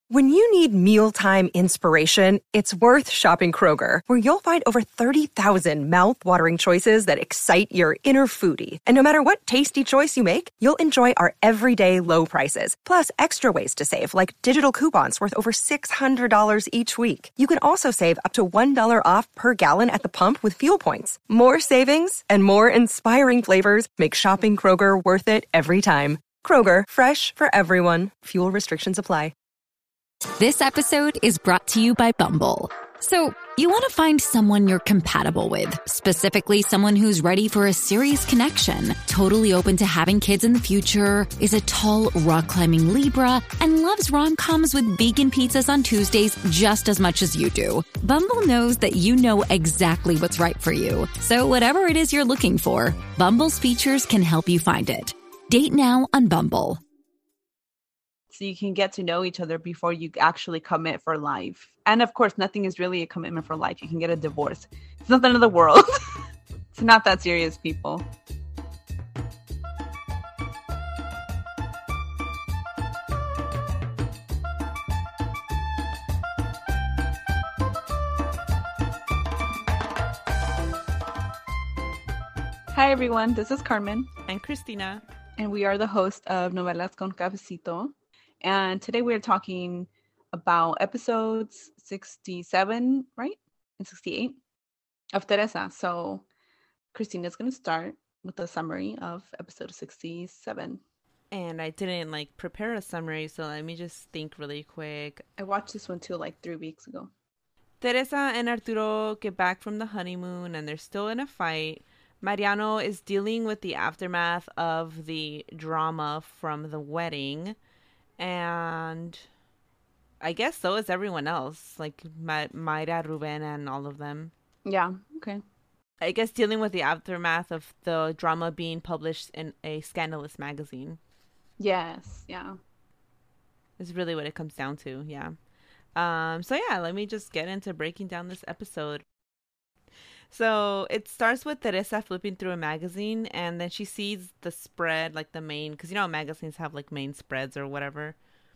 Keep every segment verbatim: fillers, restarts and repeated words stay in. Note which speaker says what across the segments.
Speaker 1: When you need mealtime inspiration, it's worth shopping Kroger, where you'll find over thirty thousand mouth-watering choices that excite your inner foodie. And no matter what tasty choice you make, you'll enjoy our everyday low prices, plus extra ways to save, like digital coupons worth over six hundred dollars each week. You can also save up to one dollar off per gallon at the pump with fuel points. More savings and more inspiring flavors make shopping Kroger worth it every time. Kroger, fresh for everyone. Fuel restrictions apply.
Speaker 2: This episode is brought to you by Bumble. So, you want to find someone you're compatible with, specifically someone who's ready for a serious connection, totally open to having kids in the future, is a tall, rock-climbing Libra, and loves rom-coms with vegan pizzas on Tuesdays just as much as you do. Bumble knows that you know exactly what's right for you. So whatever it is you're looking for, Bumble's features can help you find it. Date now on Bumble.
Speaker 3: So you can get to know each other before you actually commit for life. And of course, nothing is really a commitment for life. You can get a divorce. It's not the end of the world. It's not that serious, people. Hi, everyone. This is Carmen.
Speaker 4: And Christina.
Speaker 3: And we are the host of Novelas con Cafecito. And today we're talking about episodes sixty-seven, right? And sixty-eight of Teresa. So Christina's going to start with a summary of episode sixty-seven.
Speaker 4: And I didn't like prepare a summary, so let me just think really quick.
Speaker 3: I watched this one too like three weeks ago.
Speaker 4: Teresa and Arturo get back from the honeymoon and they're still in a fight. Mariano is dealing with the aftermath of the drama from the wedding. And I guess so is everyone else, like Ma- Mayra, Ruben, and all of them.
Speaker 3: Yeah, okay.
Speaker 4: I guess dealing with the aftermath of the drama being published in a scandalous magazine.
Speaker 3: Yes, yeah.
Speaker 4: Is really what it comes down to, yeah. Um. So yeah, let me just get into breaking down this episode. So it starts with Teresa flipping through a magazine, and then she sees the spread, like the main, because you know magazines have like main spreads or whatever.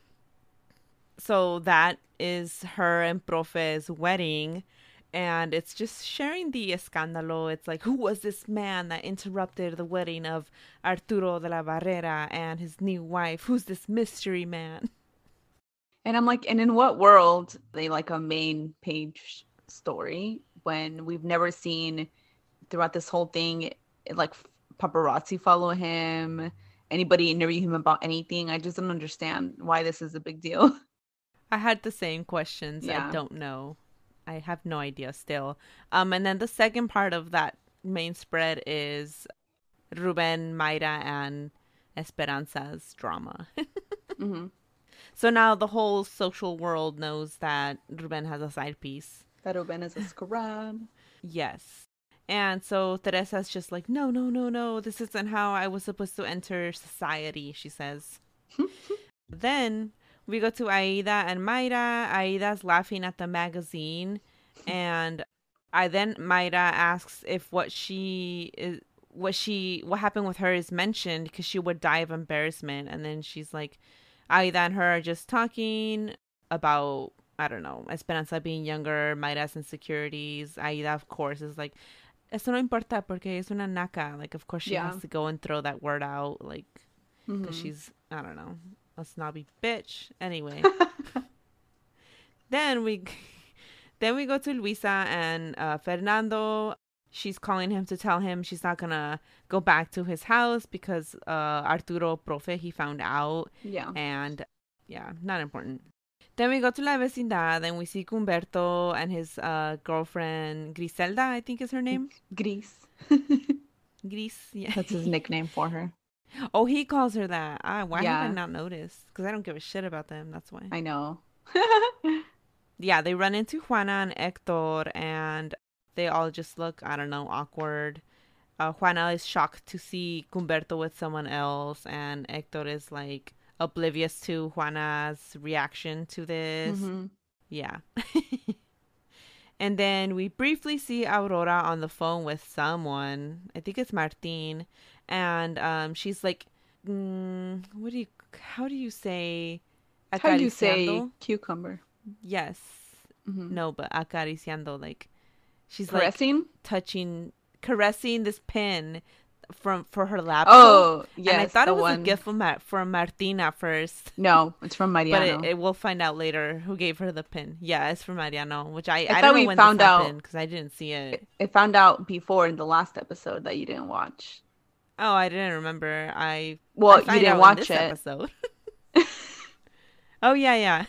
Speaker 4: So that is her and Profe's wedding, and it's just sharing the escándalo. It's like, who was this man that interrupted the wedding of Arturo de la Barrera and his new wife? Who's this mystery man?
Speaker 3: And I'm like, and in what world they like a main page story when we've never seen throughout this whole thing, like paparazzi follow him, anybody interview him about anything? I just don't understand why this is a big deal.
Speaker 4: I had the same questions. Yeah. I don't know. I have no idea still. Um, and then the second part of that main spread is Ruben, Mayra, and Esperanza's drama. Mm-hmm. So now the whole social world knows that Ruben has a side piece.
Speaker 3: That Ruben is a scrub.
Speaker 4: Yes. And so Teresa's just like, no, no, no, no. This isn't how I was supposed to enter society, she says. Then we go to Aida and Mayra. Aida's laughing at the magazine. And I then Mayra asks if what she is, what she, what happened with her is mentioned because she would die of embarrassment. And then she's like, Aida and her are just talking about, I don't know, Esperanza being younger, Mayra's insecurities. Aida, of course, is like, eso no importa porque es una naca. Like, of course, she yeah. has to go and throw that word out, like, because mm-hmm. she's, I don't know, a snobby bitch. Anyway. then we then we go to Luisa and uh, Fernando. She's calling him to tell him she's not going to go back to his house because uh, Arturo Profe, he found out.
Speaker 3: Yeah.
Speaker 4: And, yeah, not important. Then we go to La Vecindad and we see Humberto and his uh, girlfriend, Griselda, I think is her name.
Speaker 3: Gris.
Speaker 4: Gris, yeah.
Speaker 3: That's his nickname for her.
Speaker 4: Oh, he calls her that. Ah, why
Speaker 3: yeah.
Speaker 4: have I not noticed? Because I don't give a shit about them, that's why.
Speaker 3: I know.
Speaker 4: Yeah, they run into Juana and Hector and they all just look, I don't know, awkward. Uh, Juana is shocked to see Humberto with someone else and Hector is like oblivious to Juana's reaction to this. Mm-hmm. Yeah. And then we briefly see Aurora on the phone with someone. I think it's Martin. And um, she's like, mm, what do you, how do you say,
Speaker 3: That's how you say
Speaker 4: acariciando.
Speaker 3: cucumber.
Speaker 4: Yes.
Speaker 3: Mm-hmm.
Speaker 4: No, but acariciando, like she's
Speaker 3: Caressing?
Speaker 4: like touching, caressing this pin from for her laptop.
Speaker 3: Oh, yes.
Speaker 4: And I thought
Speaker 3: the
Speaker 4: it was
Speaker 3: one...
Speaker 4: a gift from Mar- from Martina at first.
Speaker 3: No, it's from Mariano.
Speaker 4: But it, it, we'll find out later who gave her the pin. Yeah, it's from Mariano, which I,
Speaker 3: I
Speaker 4: I,
Speaker 3: thought
Speaker 4: don't know
Speaker 3: we
Speaker 4: when
Speaker 3: found
Speaker 4: this
Speaker 3: out-
Speaker 4: happened because I didn't see it.
Speaker 3: I found out before in the last episode that you didn't watch.
Speaker 4: Oh, I didn't remember. I
Speaker 3: Well,
Speaker 4: I
Speaker 3: you
Speaker 4: find
Speaker 3: didn't
Speaker 4: out in
Speaker 3: watch
Speaker 4: this
Speaker 3: it.
Speaker 4: episode. Oh, yeah, yeah.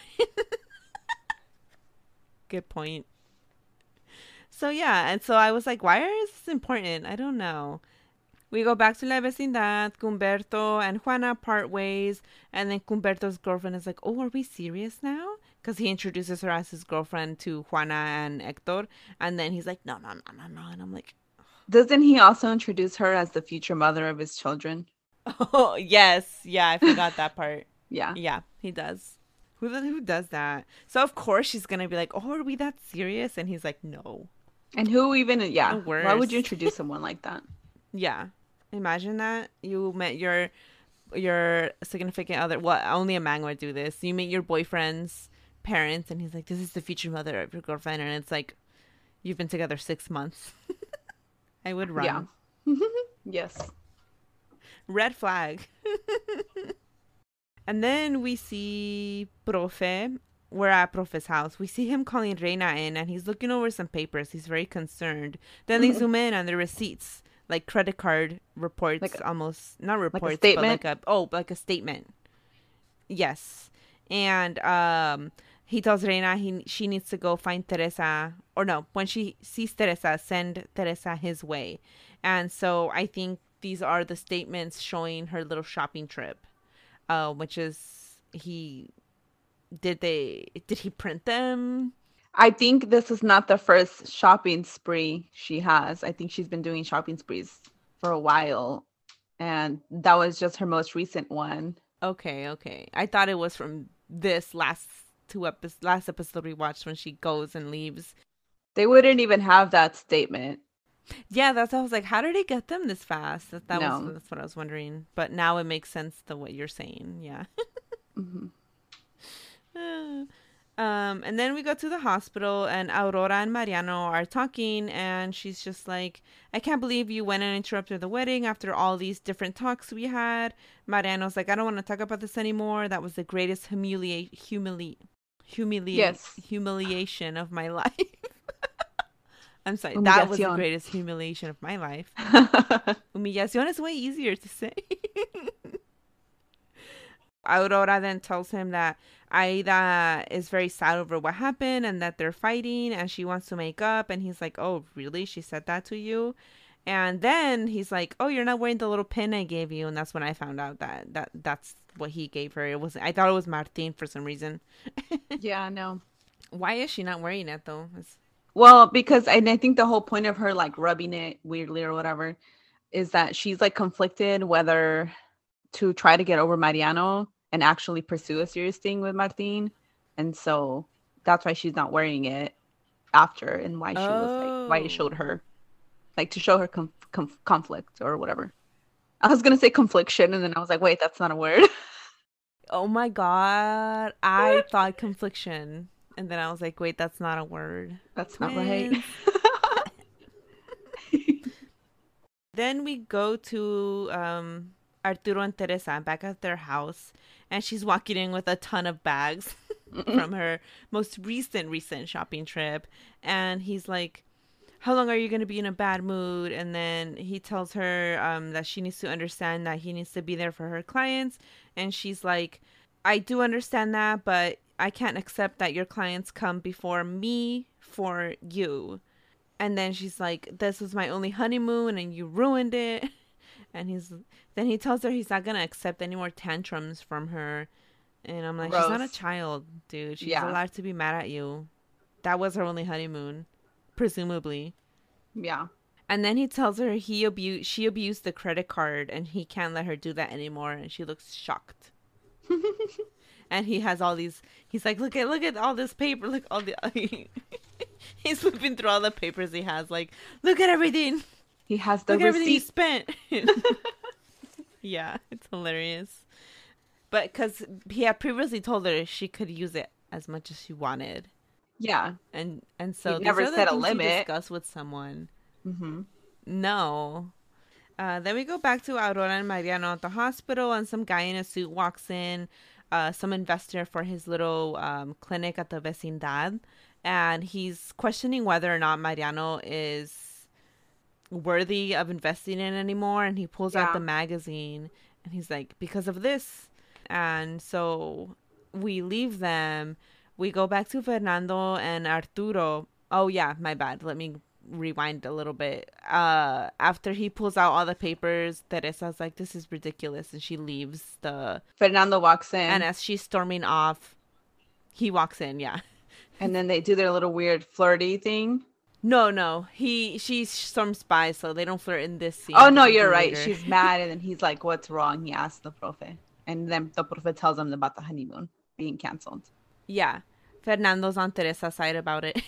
Speaker 4: Good point. So, yeah, and so I was like, why is this important? I don't know. We go back to La Vecindad. Cumberto and Juana part ways. And then Cumberto's girlfriend is like, oh, are we serious now? Because he introduces her as his girlfriend to Juana and Hector. And then he's like, no, no, no, no, no. And I'm like...
Speaker 3: Doesn't he also introduce her as the future mother of his children?
Speaker 4: Oh, yes. Yeah, I forgot that part.
Speaker 3: Yeah.
Speaker 4: Yeah, he does. Who who does that? So, of course, she's going to be like, oh, are we that serious? And he's like, no.
Speaker 3: And who even... Yeah.
Speaker 4: The worst.
Speaker 3: Why would you introduce someone like that?
Speaker 4: Yeah. Imagine that. You met your your significant other. Well, only a man would do this. You meet your boyfriend's parents, and he's like, this is the future mother of your girlfriend. And it's like, you've been together six months. I would run.
Speaker 3: Yeah. Yes.
Speaker 4: Red flag. And then we see Profe. We're at Profe's house. We see him calling Reina in, and he's looking over some papers. He's very concerned. Then they zoom in on the receipts, like credit card reports,
Speaker 3: Like a-
Speaker 4: almost not reports,
Speaker 3: like a statement?
Speaker 4: but like a oh, like a statement. Yes, and um, he tells Reina he she needs to go find Teresa, or no, when she sees Teresa, send Teresa his way. And so I think these are the statements showing her little shopping trip, uh, which is he did they did he print them?
Speaker 3: I think this is not the first shopping spree she has. I think she's been doing shopping sprees for a while. And that was just her most recent one.
Speaker 4: Okay, okay. I thought it was from this last two episodes, last episode we watched when she goes and leaves.
Speaker 3: They wouldn't even have that statement.
Speaker 4: Yeah, that's I was like, how did they get them this fast? That, that
Speaker 3: No.
Speaker 4: was that's what I was wondering. But now it makes sense to what you're saying. Yeah.
Speaker 3: Mm-hmm.
Speaker 4: Um, and then we go to the hospital, and Aurora and Mariano are talking, and she's just like, I can't believe you went and interrupted the wedding after all these different talks we had. Mariano's like, I don't want to talk about this anymore. That was the greatest humiliate humili humili
Speaker 3: Yes.
Speaker 4: humiliation of my life. I'm sorry, that was the
Speaker 3: Humillación.
Speaker 4: greatest humiliation of my life. Humillación is way easier to say. Aurora then tells him that Aida is very sad over what happened and that they're fighting and she wants to make up. And he's like, oh, really? She said that to you? And then he's like, oh, you're not wearing the little pin I gave you. And that's when I found out that, that that's what he gave her. It was I thought it was Martin for some reason.
Speaker 3: Yeah, no.
Speaker 4: Why is she not wearing it, though? It's...
Speaker 3: Well, because I, I think the whole point of her like rubbing it weirdly or whatever is that she's like conflicted whether to try to get over Mariano and actually pursue a serious thing with Martin. And so that's why she's not wearing it after, and why she oh. was like, why it showed her, like to show her com- com- conflict or whatever. I was going to say confliction, and then I was like, wait, that's not a word.
Speaker 4: Oh my God. I thought confliction. And then I was like, wait, that's not a word.
Speaker 3: That's not right.
Speaker 4: Then we go to um, Arturo and Teresa back at their house. And she's walking in with a ton of bags from her most recent, recent shopping trip. And he's like, how long are you going to be in a bad mood? And then he tells her um, that she needs to understand that he needs to be there for her clients. And she's like, I do understand that, but I can't accept that your clients come before me for you. And then she's like, this was my only honeymoon and you ruined it. And he's then he tells her he's not going to accept any more tantrums from her. And I'm like, Gross. She's not a child, dude. She's yeah. allowed to be mad at you. That was her only honeymoon, presumably.
Speaker 3: Yeah.
Speaker 4: And then he tells her he abused, she abused the credit card and he can't let her do that anymore. And she looks shocked. And he has all these, he's like, look at, look at all this paper. Look, all the, he's flipping through all the papers he has. Like, look at everything.
Speaker 3: He has the
Speaker 4: look at
Speaker 3: receipt.
Speaker 4: everything he spent. Yeah, it's hilarious. But because he had previously told her she could use it as much as she wanted.
Speaker 3: Yeah.
Speaker 4: And and so
Speaker 3: He
Speaker 4: these
Speaker 3: never
Speaker 4: are the
Speaker 3: set a
Speaker 4: things you
Speaker 3: limit.
Speaker 4: discuss with someone.
Speaker 3: Mm-hmm.
Speaker 4: No. Uh, then we go back to Aurora and Mariano at the hospital, and some guy in a suit walks in, uh, some investor for his little um, clinic at the vecindad, and he's questioning whether or not Mariano is worthy of investing in anymore, and he pulls
Speaker 3: Yeah.
Speaker 4: out the magazine, and he's like, because of this. And so we leave them. We go back to Fernando and Arturo. Oh, yeah, my bad. Let me rewind a little bit. Uh after he pulls out all the papers, Teresa's like, this is ridiculous, and she leaves the
Speaker 3: Fernando walks in.
Speaker 4: and as she's storming off, he walks in. Yeah.
Speaker 3: And then they do their little weird flirty thing.
Speaker 4: No, no. He she storms by, so they don't flirt in this scene.
Speaker 3: Oh no,
Speaker 4: They do
Speaker 3: you're right.
Speaker 4: later.
Speaker 3: She's mad, and then he's like, "What's wrong?" He asks the profe, and then the profe tells him about the honeymoon being canceled.
Speaker 4: Yeah. Fernando's on Teresa's side about it.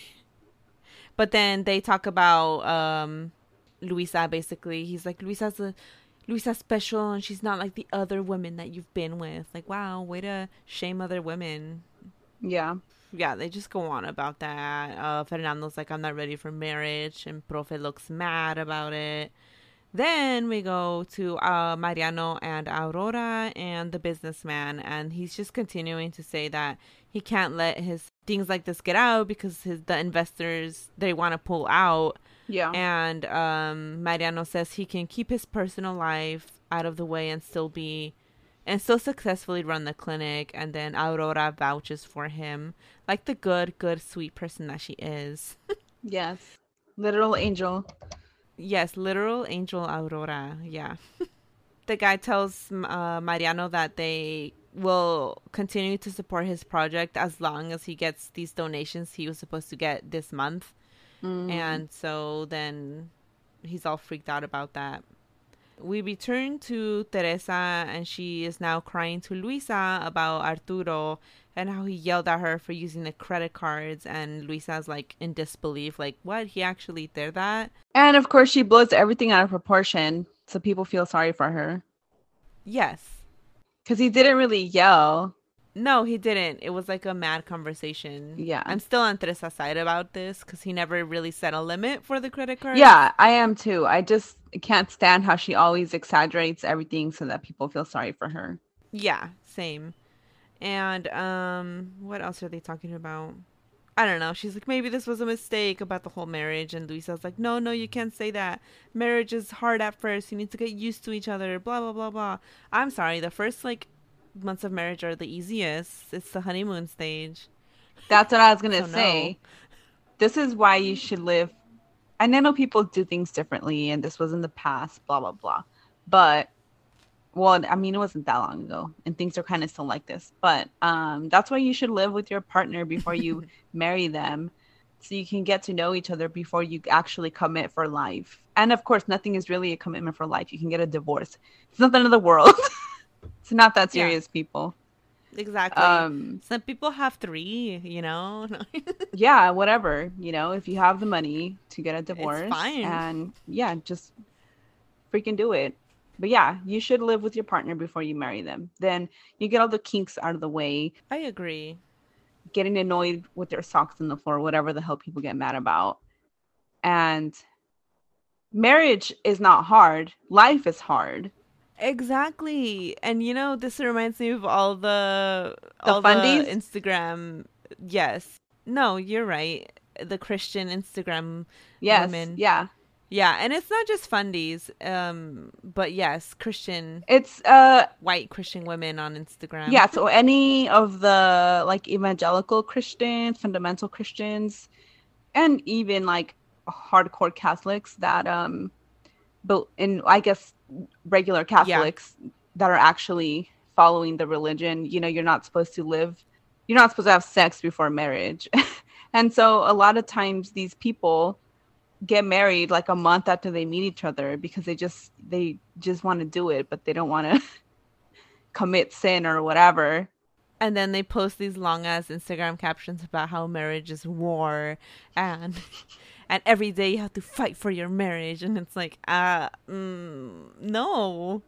Speaker 4: But then they talk about um, Luisa, basically. He's like, Luisa's a, Luisa's special, and she's not like the other women that you've been with. Like, wow, way to shame other women.
Speaker 3: Yeah.
Speaker 4: Yeah, they just go on about that. Uh, Fernando's like, I'm not ready for marriage, and Profe looks mad about it. Then we go to uh, Mariano and Aurora and the businessman, and he's just continuing to say that he can't let his things like this get out because his, the investors, they want to pull out.
Speaker 3: Yeah.
Speaker 4: And um, Mariano says he can keep his personal life out of the way and still be, and still successfully run the clinic. And then Aurora vouches for him like the good, good, sweet person that she is.
Speaker 3: Yes. Literal angel.
Speaker 4: Yes, literal angel Aurora. Yeah. The guy tells uh, Mariano that they will continue to support his project as long as he gets these donations he was supposed to get this month. Mm. And so then he's all freaked out about that. We return to Teresa, and she is now crying to Luisa about Arturo and how he yelled at her for using the credit cards. And Luisa's like in disbelief, like, what? He actually did that?
Speaker 3: And of course, she blows everything out of proportion, so people feel sorry for her.
Speaker 4: Yes.
Speaker 3: Because he didn't really yell.
Speaker 4: No, he didn't. It was like a mad conversation.
Speaker 3: Yeah.
Speaker 4: I'm still on Teresa's side about this because he never really set a limit for the credit card.
Speaker 3: Yeah, I am too. I just can't stand how she always exaggerates everything so that people feel sorry for her.
Speaker 4: Yeah, same. And um, what else are they talking about? I don't know. She's like, maybe this was a mistake about the whole marriage. And Luisa's like, no, no, you can't say that. Marriage is hard at first. You need to get used to each other, blah, blah, blah, blah. I'm sorry. The first, like, months of marriage are the easiest. It's the honeymoon stage.
Speaker 3: That's what I was going to
Speaker 4: so
Speaker 3: say.
Speaker 4: No.
Speaker 3: This is why you should live. And I know people do things differently, and this was in the past, blah, blah, blah. But, well, I mean, it wasn't that long ago, and things are kind of still like this. But um, that's why you should live with your partner before you marry them, so you can get to know each other before you actually commit for life. And, of course, nothing is really a commitment for life. You can get a divorce. It's not the end of the world. It's not that serious, yeah. People.
Speaker 4: Exactly.
Speaker 3: Um,
Speaker 4: Some people have three, you know.
Speaker 3: Yeah, whatever. You know, if you have the money to get a divorce,
Speaker 4: it's fine.
Speaker 3: And yeah, just freaking do it. But yeah, you should live with your partner before you marry them. Then you get all the kinks out of the way.
Speaker 4: I agree.
Speaker 3: Getting annoyed with their socks on the floor, whatever the hell people get mad about. And marriage is not hard. Life is hard.
Speaker 4: Exactly. And you know, this reminds me of all the
Speaker 3: the
Speaker 4: all
Speaker 3: fundies?
Speaker 4: the Instagram. Yes. No, you're right. The Christian Instagram
Speaker 3: yes,
Speaker 4: women.
Speaker 3: Yeah.
Speaker 4: Yeah, and it's not just fundies. Um, but yes, Christian.
Speaker 3: It's uh
Speaker 4: white Christian women on Instagram.
Speaker 3: Yeah, so any of the like evangelical Christians, fundamental Christians, and even like hardcore Catholics that um but in I guess regular Catholics yeah. that are actually following the religion, you know, you're not supposed to live, you're not supposed to have sex before marriage. And so a lot of times these people get married like a month after they meet each other because they just they just want to do it, but they don't want to commit sin or whatever.
Speaker 4: And then they post these long ass Instagram captions about how marriage is war and and every day you have to fight for your marriage, and it's like uh mm, no.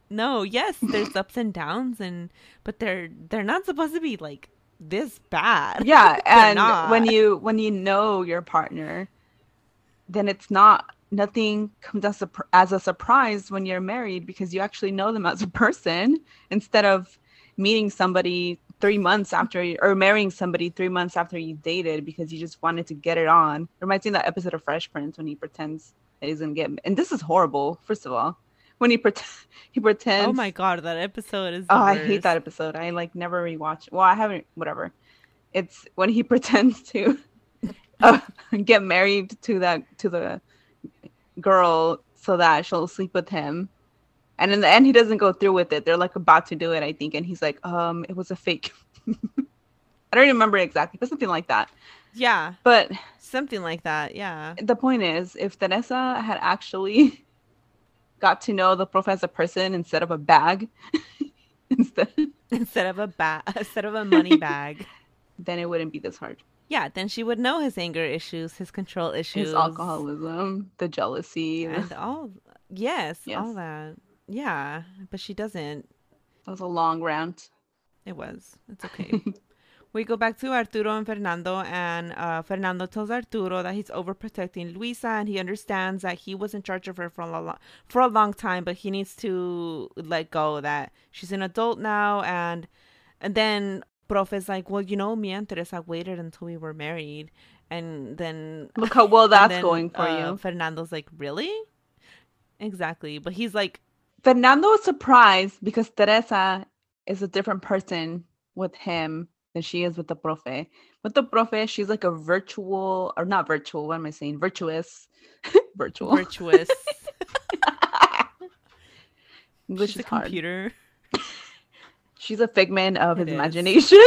Speaker 4: No, yes, there's ups and downs, and but they're they're not supposed to be like this bad.
Speaker 3: Yeah, and
Speaker 4: not.
Speaker 3: when you when you know your partner, then it's not nothing comes as a, as a surprise when you're married because you actually know them as a person instead of meeting somebody three months after you, or marrying somebody three months after you dated because you just wanted to get it on. It reminds me of that episode of Fresh Prince when he pretends that he's gonna get, and this is horrible. First of all, when he pretend he pretends.
Speaker 4: Oh my god, that episode is.
Speaker 3: Oh,
Speaker 4: the
Speaker 3: I
Speaker 4: worst.
Speaker 3: hate that episode. I like never rewatch. Well, I haven't. Whatever. It's when he pretends to uh, get married to that to the girl so that she'll sleep with him, and in the end, he doesn't go through with it. They're like about to do it, I think, and he's like, "Um, it was a fake." I don't remember exactly, but something like that.
Speaker 4: Yeah,
Speaker 3: but
Speaker 4: something like that. Yeah.
Speaker 3: The point is, if Teresa had actually got to know the prof as a person instead of a bag, instead
Speaker 4: instead of a bag, instead of a money bag,
Speaker 3: then it wouldn't be this hard.
Speaker 4: Yeah, then she would know his anger issues, his control issues,
Speaker 3: his alcoholism, the jealousy,
Speaker 4: and all. Yes,
Speaker 3: yes.
Speaker 4: all that. Yeah, but she doesn't.
Speaker 3: That was a long rant.
Speaker 4: It was. It's okay. We go back to Arturo and Fernando, and uh, Fernando tells Arturo that he's overprotecting Luisa, and he understands that he was in charge of her for a long, for a long time, but he needs to let go that she's an adult now, and and then Prof is like, well, you know, me and Teresa waited until we were married, and then
Speaker 3: look how well that's
Speaker 4: then,
Speaker 3: going for
Speaker 4: uh,
Speaker 3: you.
Speaker 4: Fernando's like, really? Exactly, but he's like,
Speaker 3: Fernando is surprised because Teresa is a different person with him than she is with the profe. With the profe, she's like a virtual, or not virtual, what am I saying? Virtuous. virtual.
Speaker 4: Virtuous.
Speaker 3: English
Speaker 4: she's
Speaker 3: is
Speaker 4: a
Speaker 3: hard.
Speaker 4: computer.
Speaker 3: She's a figment of
Speaker 4: It
Speaker 3: his
Speaker 4: is.
Speaker 3: imagination.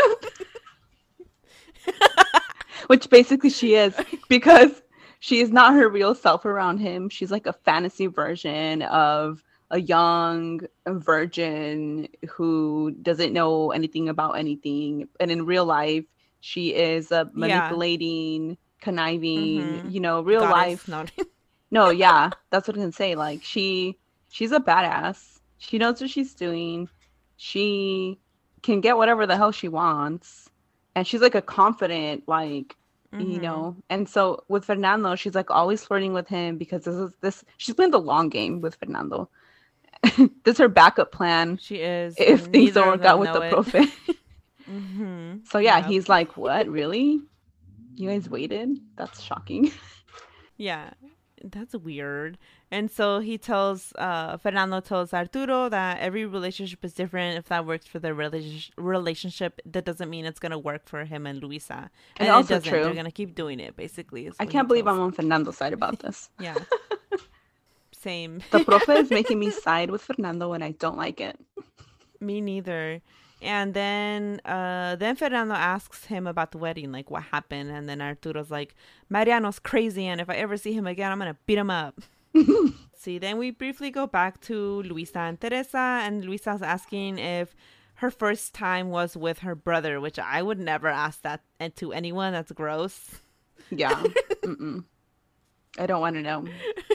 Speaker 3: Which basically she is, because she is not her real self around him. She's like a fantasy version of a young virgin who doesn't know anything about anything. And in real life, she is a manipulating, yeah. conniving, mm-hmm. you know, real
Speaker 4: Goddess,
Speaker 3: life.
Speaker 4: Not...
Speaker 3: no, yeah, that's what I can say. Like, she, she's a badass. She knows what she's doing. She can get whatever the hell she wants. And she's like a confident, like, mm-hmm. you know. And so with Fernando, she's like always flirting with him because this is this. She's playing the long game with Fernando. This is her backup plan.
Speaker 4: She is.
Speaker 3: If things don't work out with the profe.
Speaker 4: mm-hmm.
Speaker 3: So yeah,
Speaker 4: yep.
Speaker 3: he's like, what? Really? You guys waited? That's shocking.
Speaker 4: Yeah, that's weird. And so he tells, uh, Fernando tells Arturo that every relationship is different. If that works for their rela- relationship, that doesn't mean it's going to work for him and Luisa. And,
Speaker 3: and also
Speaker 4: it doesn't.
Speaker 3: true.
Speaker 4: They're going to keep doing it, basically.
Speaker 3: I can't believe tells. I'm on Fernando's side about this.
Speaker 4: Yeah. Same.
Speaker 3: The profe is making me side with Fernando and I don't like it.
Speaker 4: Me neither. And then uh, then Fernando asks him about the wedding, like what happened. And then Arturo's like, Mariano's crazy, and if I ever see him again, I'm going to beat him up. See, then we briefly go back to Luisa and Teresa, and Luisa's asking if her first time was with her brother, which I would never ask that to anyone. That's gross.
Speaker 3: Yeah. Mm-mm. I don't want to know.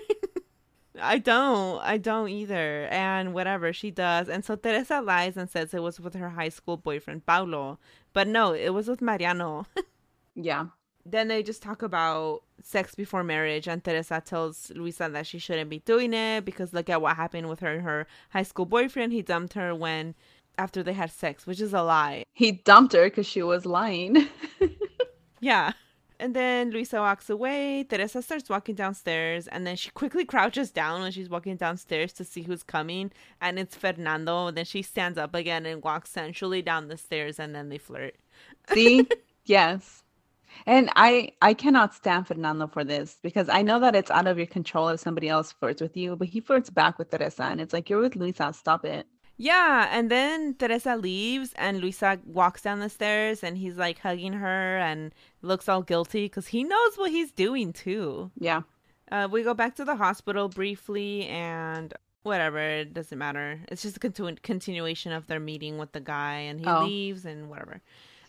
Speaker 4: I don't. I don't either. And whatever, she does. And so Teresa lies and says it was with her high school boyfriend, Paulo. But no, it was with Mariano.
Speaker 3: Yeah.
Speaker 4: Then they just talk about sex before marriage. And Teresa tells Luisa that she shouldn't be doing it because look at what happened with her and her high school boyfriend. He dumped her when, after they had sex, which is a lie.
Speaker 3: He dumped her because she was lying.
Speaker 4: Yeah. And then Luisa walks away. Teresa starts walking downstairs. And then she quickly crouches down when she's walking downstairs to see who's coming. And it's Fernando. And then she stands up again and walks sensually down the stairs. And then they flirt.
Speaker 3: See? Yes. And I, I cannot stand Fernando for this. Because I know that it's out of your control if somebody else flirts with you. But he flirts back with Teresa. And it's like, you're with Luisa. Stop it.
Speaker 4: Yeah, and then Teresa leaves and Luisa walks down the stairs and he's like hugging her and looks all guilty because he knows what he's doing too.
Speaker 3: Yeah.
Speaker 4: Uh, we go back to the hospital briefly and whatever, it doesn't matter. It's just a continu- continuation of their meeting with the guy and he
Speaker 3: oh.
Speaker 4: leaves and whatever.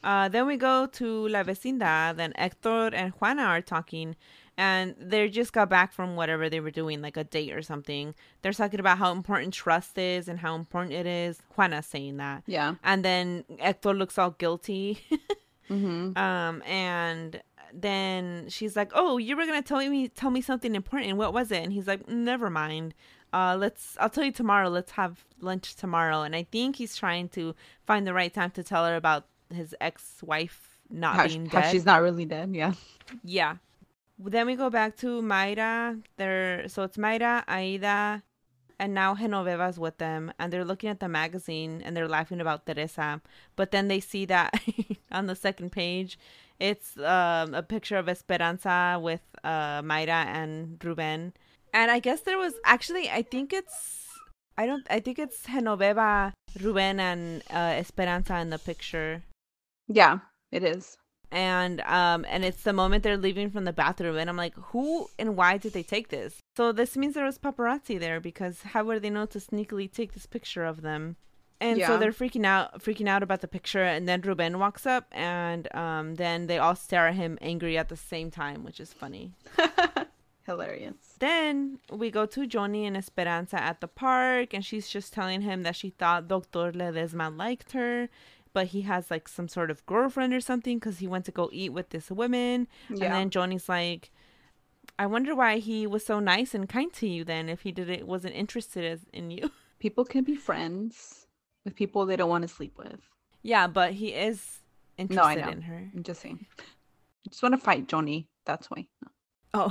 Speaker 4: Uh, then we go to La Vecindad, and Hector and Juana are talking, and they just got back from whatever they were doing, like a date or something. They're talking about how important trust is and how important it is. Juana's saying that.
Speaker 3: Yeah.
Speaker 4: And then Hector looks all guilty.
Speaker 3: Mm-hmm.
Speaker 4: Um, and then she's like, "Oh, you were gonna tell me tell me something important. What was it?" And he's like, "Never mind. Uh, let's. I'll tell you tomorrow. Let's have lunch tomorrow." And I think he's trying to find the right time to tell her about his ex-wife not
Speaker 3: How,
Speaker 4: being
Speaker 3: how
Speaker 4: dead.
Speaker 3: she's not really dead. Yeah.
Speaker 4: Yeah. Then we go back to Mayra. They're so it's Mayra, Aida, and now Genoveva's with them, and they're looking at the magazine and they're laughing about Teresa. But then they see that on the second page, it's um, a picture of Esperanza with uh, Mayra and Ruben. And I guess there was actually, I think it's, I don't, I think it's Genoveva, Ruben, and uh, Esperanza in the picture.
Speaker 3: Yeah, it is.
Speaker 4: And um and it's the moment they're leaving from the bathroom, and I'm like, who and why did they take this? So this means there was paparazzi there, because how would they know to sneakily take this picture of them? And
Speaker 3: Yeah.
Speaker 4: so they're freaking out freaking out about the picture, and then Ruben walks up, and um then they all stare at him angry at the same time, which is funny.
Speaker 3: Hilarious.
Speaker 4: Then we go to Johnny and Esperanza at the park, and she's just telling him that she thought Doctor Ledesma liked her, but he has like some sort of girlfriend or something because he went to go eat with this woman.
Speaker 3: Yeah.
Speaker 4: And then Johnny's like, I wonder why he was so nice and kind to you then if he didn't wasn't interested as, in you.
Speaker 3: People can be friends with people they don't want to sleep with.
Speaker 4: Yeah, but he is interested
Speaker 3: No, I know.
Speaker 4: in her.
Speaker 3: I'm just saying. I just want to fight Johnny. That's why.
Speaker 4: Oh.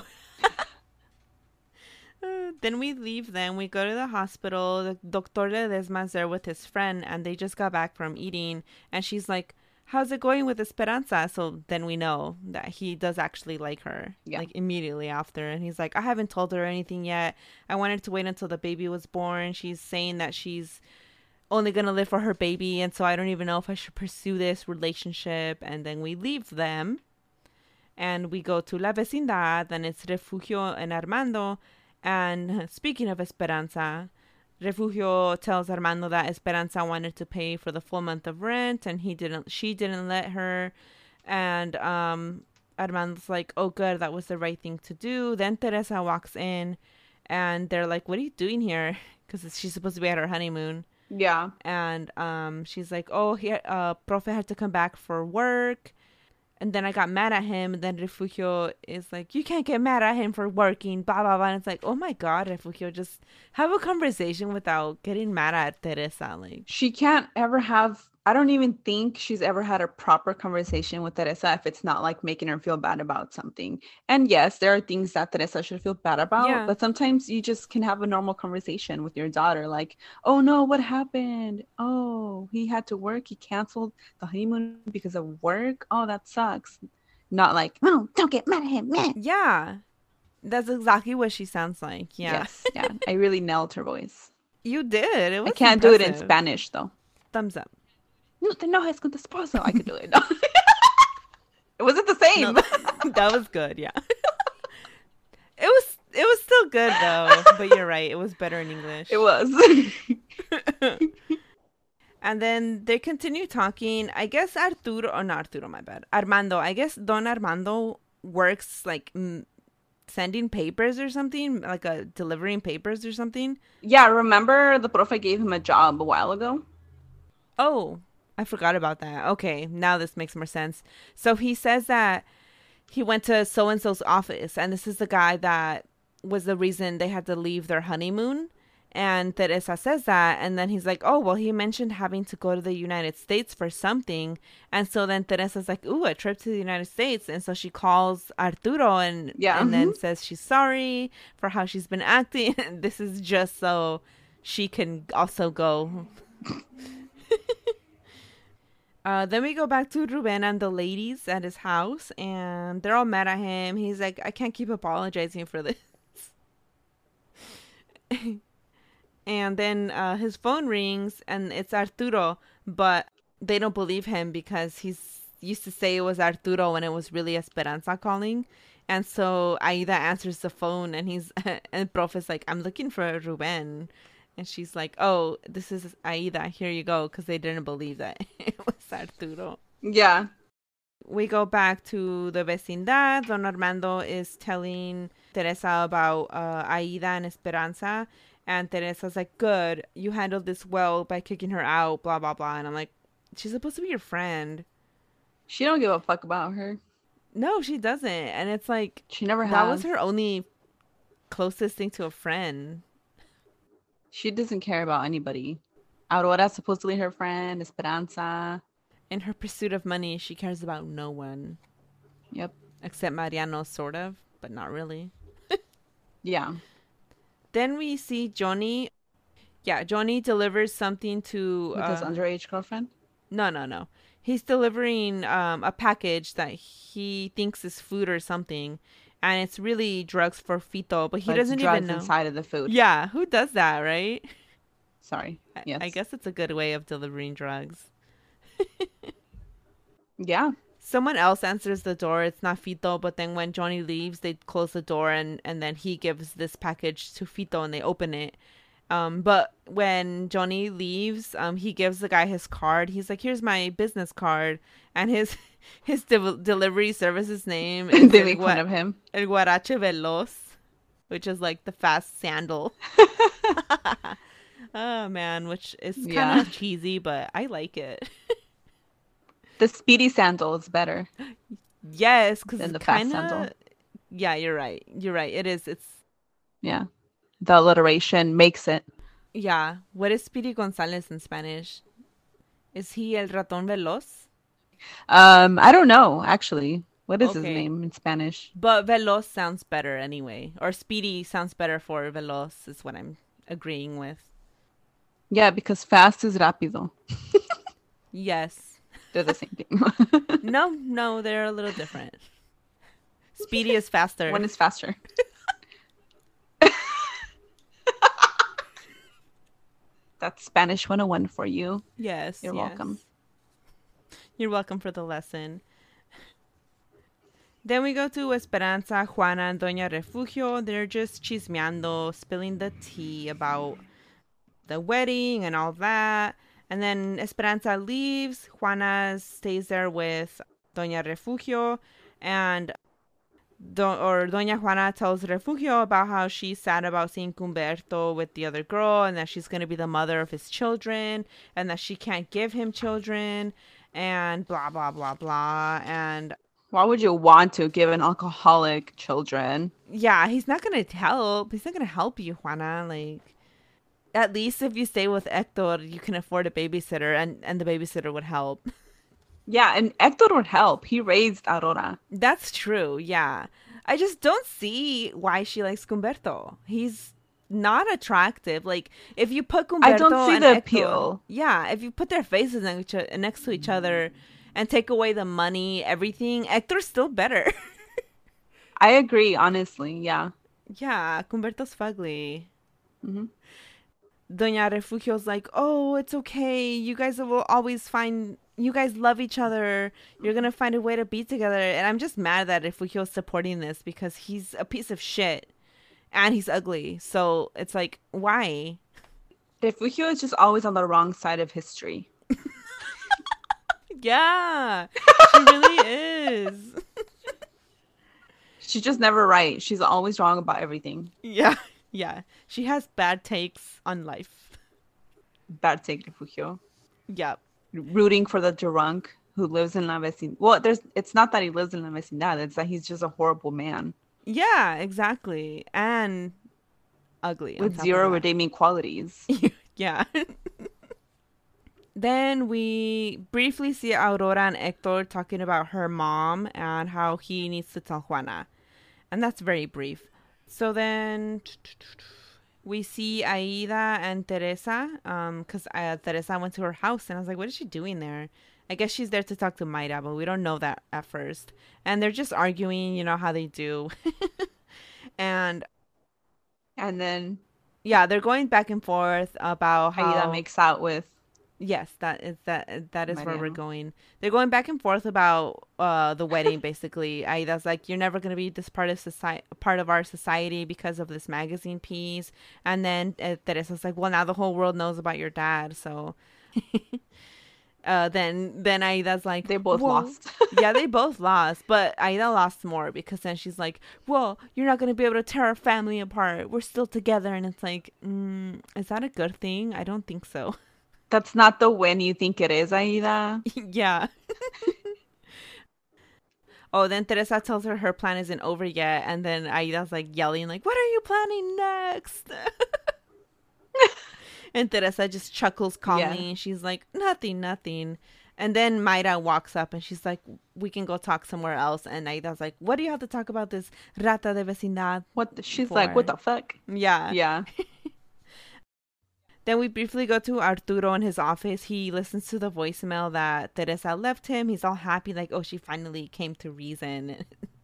Speaker 4: Uh, then we leave them. We go to the hospital. The Doctor Ledesma's there with his friend, and they just got back from eating. And she's like, how's it going with Esperanza? So then we know that he does actually like her,
Speaker 3: Yeah.
Speaker 4: like immediately after. And he's like, I haven't told her anything yet. I wanted to wait until the baby was born. She's saying that she's only going to live for her baby. And so I don't even know if I should pursue this relationship. And then we leave them. And we go to La Vecindad, and it's Refugio and Armando. And speaking of Esperanza, Refugio tells Armando that Esperanza wanted to pay for the full month of rent, and he didn't. She didn't let her. And um, Armando's like, "Oh, good, that was the right thing to do." Then Teresa walks in, and they're like, "What are you doing here?" Because she's supposed to be at her honeymoon.
Speaker 3: Yeah.
Speaker 4: And um, she's like, "Oh, here, uh, Profe had to come back for work." And then I got mad at him. And then Refugio is like, you can't get mad at him for working, blah, blah, blah. And it's like, oh my God, Refugio, just have a conversation without getting mad at Teresa. Like,
Speaker 3: She can't ever have, I don't even think she's ever had a proper conversation with Teresa if it's not like making her feel bad about something. And yes, there are things that Teresa should feel bad about,
Speaker 4: Yeah.
Speaker 3: but sometimes you just can have a normal conversation with your daughter. Like, oh no, what happened? Oh, he had to work. He canceled the honeymoon because of work. Oh, that sucks. Not like, oh, don't get mad at him. Meh.
Speaker 4: yeah, that's exactly what she sounds like. Yeah.
Speaker 3: Yes, yeah. I really nailed her voice.
Speaker 4: You did. It was
Speaker 3: I can't do it in
Speaker 4: impressive.
Speaker 3: Spanish though.
Speaker 4: Thumbs up.
Speaker 3: No te enojes con tu esposo. I could do it. No. Was it the same?
Speaker 4: No, that was good. Yeah. It was, it was still good though, but you're right. It was better in English.
Speaker 3: It was.
Speaker 4: And then they continue talking. I guess Arturo, or not Arturo, my bad. Armando. I guess Don Armando works like m- sending papers or something, like a delivering papers or something.
Speaker 3: Yeah, remember the profe gave him a job a while ago?
Speaker 4: Oh, I forgot about that. Okay, now this makes more sense. So he says that he went to so-and-so's office, and this is the guy that was the reason they had to leave their honeymoon. And Teresa says that, and then he's like, oh, well, he mentioned having to go to the United States for something. And so then Teresa's like, ooh, a trip to the United States. And so she calls Arturo and,
Speaker 3: Yeah.
Speaker 4: and then says she's sorry for how she's been acting. This is just so she can also go. Uh, then we go back to Ruben and the ladies at his house, and they're all mad at him. He's like, I can't keep apologizing for this. And then uh, his phone rings, and it's Arturo, but they don't believe him because he's used to say it was Arturo when it was really Esperanza calling. And so Aida answers the phone, and he's and Profe's like, I'm looking for Ruben. And she's like, oh, this is Aida. Here you go. Because they didn't believe that it was Arturo.
Speaker 3: Yeah.
Speaker 4: We go back to the vecindad. Don Armando is telling Teresa about uh, Aida and Esperanza. And Teresa's like, good, you handled this well by kicking her out, blah, blah, blah. And I'm like, she's supposed to be your friend.
Speaker 3: She don't give a fuck about her.
Speaker 4: No, she doesn't. And it's like,
Speaker 3: She never has.
Speaker 4: that was her only closest thing to a friend.
Speaker 3: She doesn't care about anybody. Aurora's supposedly her friend, Esperanza.
Speaker 4: In her pursuit of money, she cares about no one.
Speaker 3: Yep.
Speaker 4: Except Mariano, sort of, but not really.
Speaker 3: Yeah.
Speaker 4: Then we see Johnny. Yeah, Johnny delivers something to...
Speaker 3: With
Speaker 4: uh,
Speaker 3: his underage girlfriend?
Speaker 4: No, no, no. He's delivering um, a package that he thinks is food or something. And it's really drugs for Fito, but he
Speaker 3: But it's
Speaker 4: doesn't
Speaker 3: drugs
Speaker 4: even know.
Speaker 3: inside of the food.
Speaker 4: Yeah, who does that, right?
Speaker 3: Sorry.
Speaker 4: I-
Speaker 3: Yes.
Speaker 4: I guess it's a good way of delivering drugs.
Speaker 3: Yeah.
Speaker 4: Someone else answers the door. It's not Fito, but then when Johnny leaves, they close the door and, and then he gives this package to Fito and they open it. Um, but when Johnny leaves, um, he gives the guy his card. He's like, here's my business card. And his his de- delivery service's name is
Speaker 3: They
Speaker 4: El
Speaker 3: make
Speaker 4: Gua-
Speaker 3: fun of him.
Speaker 4: El Guarache Veloz, which is like the fast sandal. Oh, man, which is kind of
Speaker 3: Yeah.
Speaker 4: cheesy, but I like it.
Speaker 3: The speedy sandal is better.
Speaker 4: Yes, because
Speaker 3: Than
Speaker 4: it's
Speaker 3: the fast
Speaker 4: kind of...
Speaker 3: sandal.
Speaker 4: Yeah, you're right. You're right. It is. It's...
Speaker 3: Yeah. The alliteration makes it.
Speaker 4: Yeah. What is Speedy Gonzalez in Spanish? Is he El Ratón Veloz?
Speaker 3: Um, I don't know, actually. What is his
Speaker 4: Okay.
Speaker 3: name in Spanish?
Speaker 4: But Veloz sounds better anyway. Or Speedy sounds better for Veloz is what I'm agreeing with.
Speaker 3: Yeah, because fast is rápido.
Speaker 4: Yes.
Speaker 3: They're the same thing.
Speaker 4: No, no, they're a little different. Speedy is faster.
Speaker 3: One is faster. That's Spanish one oh one for you.
Speaker 4: Yes.
Speaker 3: You're
Speaker 4: yes.
Speaker 3: welcome.
Speaker 4: You're welcome for the lesson. Then we go to Esperanza, Juana, and Doña Refugio. They're just chismeando, spilling the tea about the wedding and all that. And then Esperanza leaves. Juana stays there with Doña Refugio. And Do- or Doña Juana tells Refugio about how she's sad about seeing Cumberto with the other girl and that she's going to be the mother of his children and that she can't give him children and blah, blah, blah, blah. And
Speaker 3: Why would you want to give an alcoholic children?
Speaker 4: yeah, he's not going to help. He's not going to help you, Juana. Like, at least if you stay with Hector, you can afford a babysitter and, and the babysitter would help.
Speaker 3: Yeah, and Hector would help. He raised Aurora.
Speaker 4: That's true, yeah. I just don't see why she likes Cumberto. He's not attractive. Like, if you put Cumberto
Speaker 3: I don't see
Speaker 4: and
Speaker 3: the
Speaker 4: Hector,
Speaker 3: appeal.
Speaker 4: yeah, if you put their faces next to, next to each other and take away the money, everything, Hector's still better.
Speaker 3: I agree, honestly. Yeah.
Speaker 4: Yeah, Cumberto's fugly.
Speaker 3: Mhm.
Speaker 4: Doña Refugio's like, oh, it's okay. You guys will always find... You guys love each other. You're going to find a way to be together. And I'm just mad that Refugio's supporting this because he's a piece of shit. And he's ugly. So it's like, why?
Speaker 3: Refugio is just always on the wrong side of history.
Speaker 4: Yeah, she really is.
Speaker 3: She's just never right. She's always wrong about everything.
Speaker 4: Yeah, yeah. She has bad takes on life.
Speaker 3: Bad take, Refugio.
Speaker 4: Yep.
Speaker 3: Rooting for the drunk who lives in La Vecindad. Well, there's. It's not that he lives in La Vecindad. It's that he's just a horrible man
Speaker 4: Yeah, exactly. And ugly. on
Speaker 3: with
Speaker 4: top of
Speaker 3: zero
Speaker 4: that.
Speaker 3: redeeming qualities.
Speaker 4: Yeah. Then we briefly see Aurora and Hector talking about her mom and how he needs to tell Juana. And that's very brief. So then we see Aida and Teresa, um, because uh, Teresa went to her house, and I was like, what is she doing there? I guess she's there to talk to Mayra, but we don't know that at first. And they're just arguing, you know, how they do. And
Speaker 3: And then
Speaker 4: yeah, they're going back and forth about how...
Speaker 3: Aida makes out with.
Speaker 4: Yes, that is that that is where we're
Speaker 3: Mariano.
Speaker 4: going. They're going back and forth about uh the wedding. Basically, Aida's like, "You're never gonna be this part of society, part of our society, because of this magazine piece." And then uh, Teresa's like, "Well, now the whole world knows about your dad." So, Uh, then then Aida's like,
Speaker 3: They both
Speaker 4: well,
Speaker 3: lost.
Speaker 4: yeah, they both lost, but Aida lost more because then she's like, well, you're not going to be able to tear our family apart. We're still together. And it's like, mm, is that a good thing? I don't think so.
Speaker 3: That's not the win you think it is, Aida.
Speaker 4: Yeah. Oh, then Teresa tells her her plan isn't over yet. And then Aida's like yelling, like, what are you planning next? And Teresa just chuckles calmly.
Speaker 3: Yeah.
Speaker 4: She's like, nothing, nothing. And then Mayra walks up and she's like, we can go talk somewhere else. And Aida's like, what do you have to talk about this rata de vecindad?
Speaker 3: What the, she's
Speaker 4: for?
Speaker 3: like, what the fuck?
Speaker 4: Yeah.
Speaker 3: Yeah.
Speaker 4: Then we briefly go to Arturo in his office. He listens to the voicemail that Teresa left him. He's all happy, like, oh, she finally came to reason.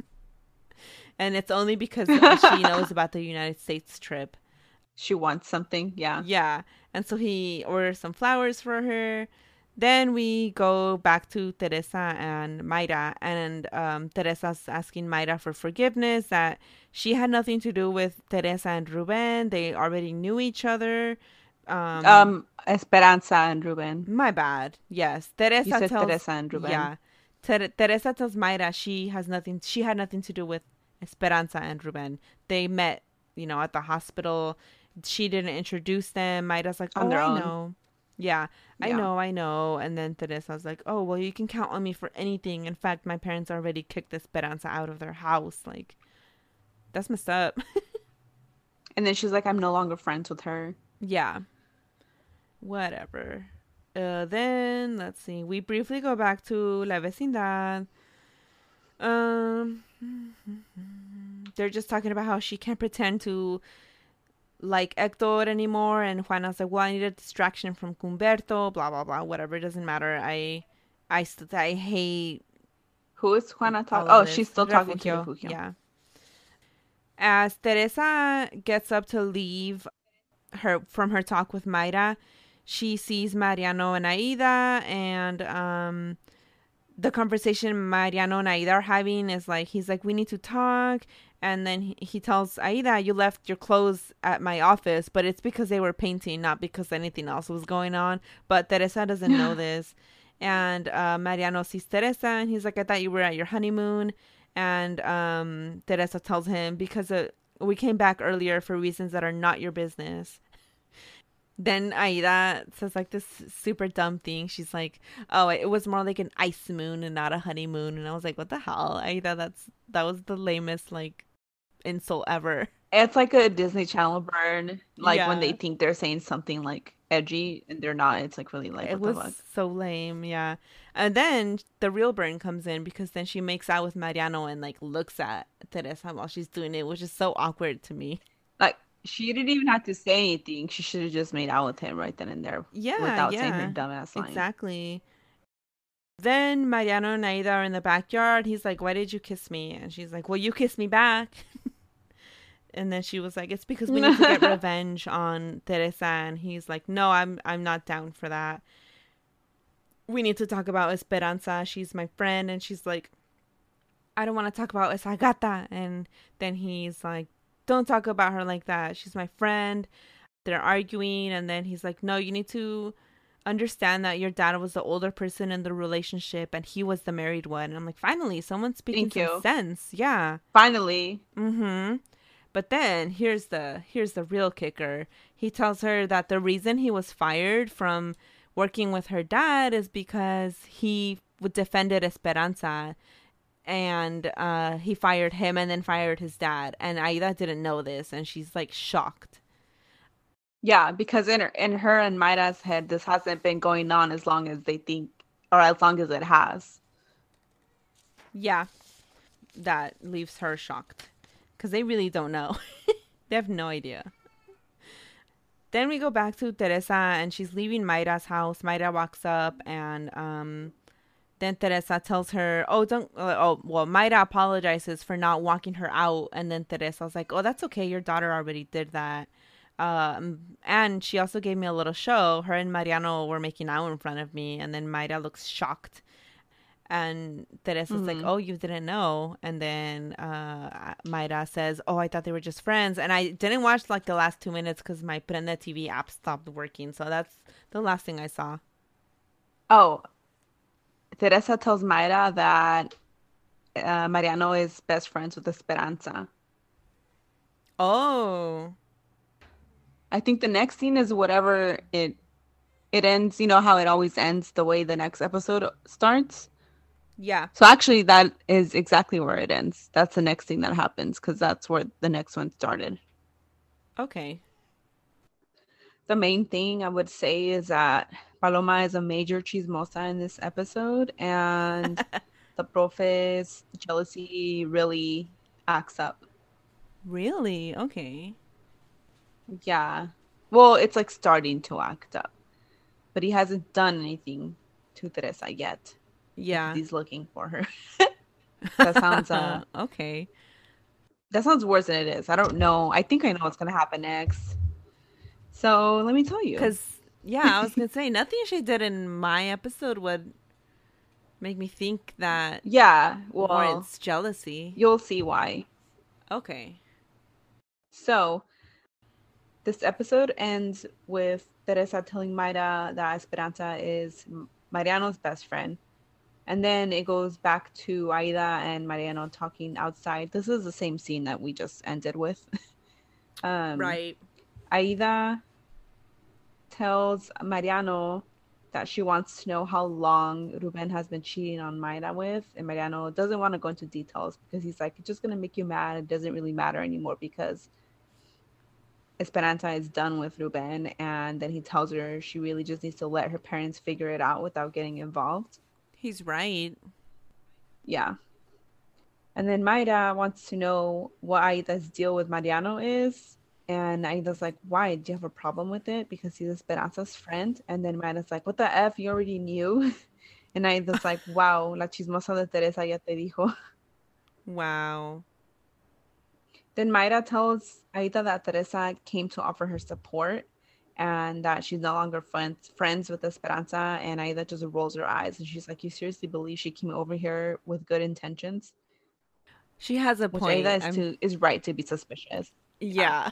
Speaker 4: And it's only because she knows about the United States trip.
Speaker 3: She wants something. Yeah.
Speaker 4: Yeah. And so he orders some flowers for her. Then we go back to Teresa and Mayra. And um, Teresa's asking Mayra for forgiveness, that she had nothing to do with Teresa and Ruben. They already knew each other. Um,
Speaker 3: Um, Esperanza and Ruben.
Speaker 4: My bad. Yes. Teresa
Speaker 3: You said
Speaker 4: tells,
Speaker 3: Teresa and Ruben.
Speaker 4: Yeah. Ter- Teresa tells Mayra she has nothing, she had nothing to do with Esperanza and Ruben. They met, you know, at the hospital. She didn't introduce them. Mayra's like,
Speaker 3: On
Speaker 4: oh,
Speaker 3: their
Speaker 4: I
Speaker 3: own.
Speaker 4: know. Yeah, I
Speaker 3: Yeah.
Speaker 4: know, I know. And then Teresa's like, oh, well, you can count on me for anything. In fact, my parents already kicked Esperanza out of their house. Like, that's messed up.
Speaker 3: And then she's like, I'm no longer friends with her.
Speaker 4: Yeah. Whatever. Uh, then, let's see. We briefly go back to La Vecindad. Um, they're just talking about how she can't pretend to like Hector anymore, and Juana's like, well, I need a distraction from Cumberto, blah blah blah, whatever, it doesn't matter. I I st- I hate
Speaker 3: Who is Juana talking?
Speaker 4: all
Speaker 3: Oh,
Speaker 4: of this.
Speaker 3: she's still talking to
Speaker 4: Refugio,
Speaker 3: Refugio.
Speaker 4: yeah. As Teresa gets up to leave her from her talk with Mayra, she sees Mariano and Aida, and um the conversation Mariano and Aida are having is like, he's like, we need to talk. And then he, he tells Aida, you left your clothes at my office, but it's because they were painting, not because anything else was going on. But Teresa doesn't know this. And uh, Mariano sees Teresa, and he's like, I thought you were at your honeymoon. And um, Teresa tells him, because uh, we came back earlier for reasons that are not your business. Then Aida says like this super dumb thing. She's like, oh, it was more like an ice moon and not a honeymoon. And I was like, what the hell? Aida, that's, that was the lamest like insult ever.
Speaker 3: It's like a Disney Channel burn. Like
Speaker 4: Yeah.
Speaker 3: when they think they're saying something like edgy and they're not. It's like really like,
Speaker 4: It
Speaker 3: what
Speaker 4: was
Speaker 3: the fuck?
Speaker 4: so lame, yeah. And then the real burn comes in, because then she makes out with Mariano and like looks at Teresa while she's doing it, which is so awkward to me.
Speaker 3: Like, she didn't even have to say anything. She should have just made out with him right then and there.
Speaker 4: Yeah,
Speaker 3: Without
Speaker 4: yeah.
Speaker 3: saying her dumbass line.
Speaker 4: Exactly. Then Mariano and Aida are in the backyard. He's like, why did you kiss me? And she's like, well, you kissed me back. And then she was like, it's because we need to get revenge on Teresa. And he's like, no, I'm I'm not down for that. We need to talk about Esperanza. She's my friend. And she's like, I don't want to talk about esa gata. And then he's like, don't talk about her like that. She's my friend. They're arguing. And then he's like, no, you need to understand that your dad was the older person in the relationship and he was the married one. And I'm like, finally, someone's speaking
Speaker 3: Thank
Speaker 4: some
Speaker 3: you.
Speaker 4: sense. Yeah.
Speaker 3: Finally.
Speaker 4: Mm-hmm. But then here's the here's the real kicker. He tells her that the reason he was fired from working with her dad is because he defended Esperanza, and uh, he fired him and then fired his dad. And Aida didn't know this, and she's like shocked.
Speaker 3: Yeah, because in her, in her and Mayra's head, this hasn't been going on as long as they think, or as long as it has.
Speaker 4: Yeah, that leaves her shocked. Because they really don't know. They have no idea. Then we go back to Teresa, and she's leaving Mayra's house. Mayra walks up, and um, then Teresa tells her, oh, don't, uh, oh, well, Mayra apologizes for not walking her out. And then Teresa's like, oh, that's okay. Your daughter already did that. Um, and she also gave me a little show. Her and Mariano were making out in front of me. And then Mayra looks shocked. And Teresa's
Speaker 3: Mhm.
Speaker 4: like, oh, you didn't know. And then uh, Mayra says, oh, I thought they were just friends. And I didn't watch like the last two minutes because my Prende T V app stopped working. So that's the last thing I saw.
Speaker 3: Oh, Teresa tells Mayra that uh, Mariano is best friends with Esperanza.
Speaker 4: Oh.
Speaker 3: I think the next scene is whatever it it ends. You know how it always ends the way the next episode starts?
Speaker 4: Yeah.
Speaker 3: So actually, that is exactly where it ends. That's the next thing that happens because that's where the next one started.
Speaker 4: Okay.
Speaker 3: The main thing I would say is that Paloma is a major chismosa in this episode, and the profe's jealousy really acts up.
Speaker 4: Really? Okay.
Speaker 3: Yeah. Well, it's like starting to act up, but he hasn't done anything to Teresa yet.
Speaker 4: Yeah.
Speaker 3: He's looking for her. That sounds uh
Speaker 4: okay.
Speaker 3: That sounds worse than it is. I don't know. I think I know what's gonna happen next. So let me tell you.
Speaker 4: Because, yeah, I was going to say, nothing she did in my episode would make me think that
Speaker 3: Yeah, well,
Speaker 4: warrants jealousy.
Speaker 3: You'll see why.
Speaker 4: Okay.
Speaker 3: So this episode ends with Teresa telling Mayra that Esperanza is Mariano's best friend. And then it goes back to Aida and Mariano talking outside. This is the same scene that we just ended with. um,
Speaker 4: right.
Speaker 3: Aida tells Mariano that she wants to know how long Ruben has been cheating on Mayra with. And Mariano doesn't want to go into details because he's like, it's just going to make you mad. It doesn't really matter anymore because Esperanza is done with Ruben. And then he tells her she really just needs to let her parents figure it out without getting involved.
Speaker 4: He's right.
Speaker 3: Yeah. And then Mayra wants to know what Aida's deal with Mariano is. And Aida's like, why? Do you have a problem with it? Because he's Esperanza's friend. And then Mayra's like, what the F? You already knew? And Aida's like, wow, la chismosa de Teresa ya te dijo.
Speaker 4: Wow.
Speaker 3: Then Mayra tells Aida that Teresa came to offer her support and that she's no longer friends friends with Esperanza. And Aida just rolls her eyes and she's like, you seriously believe she came over here with good intentions?
Speaker 4: She has a
Speaker 3: Which
Speaker 4: point.
Speaker 3: Aida is, to, is right to be suspicious.
Speaker 4: Yeah.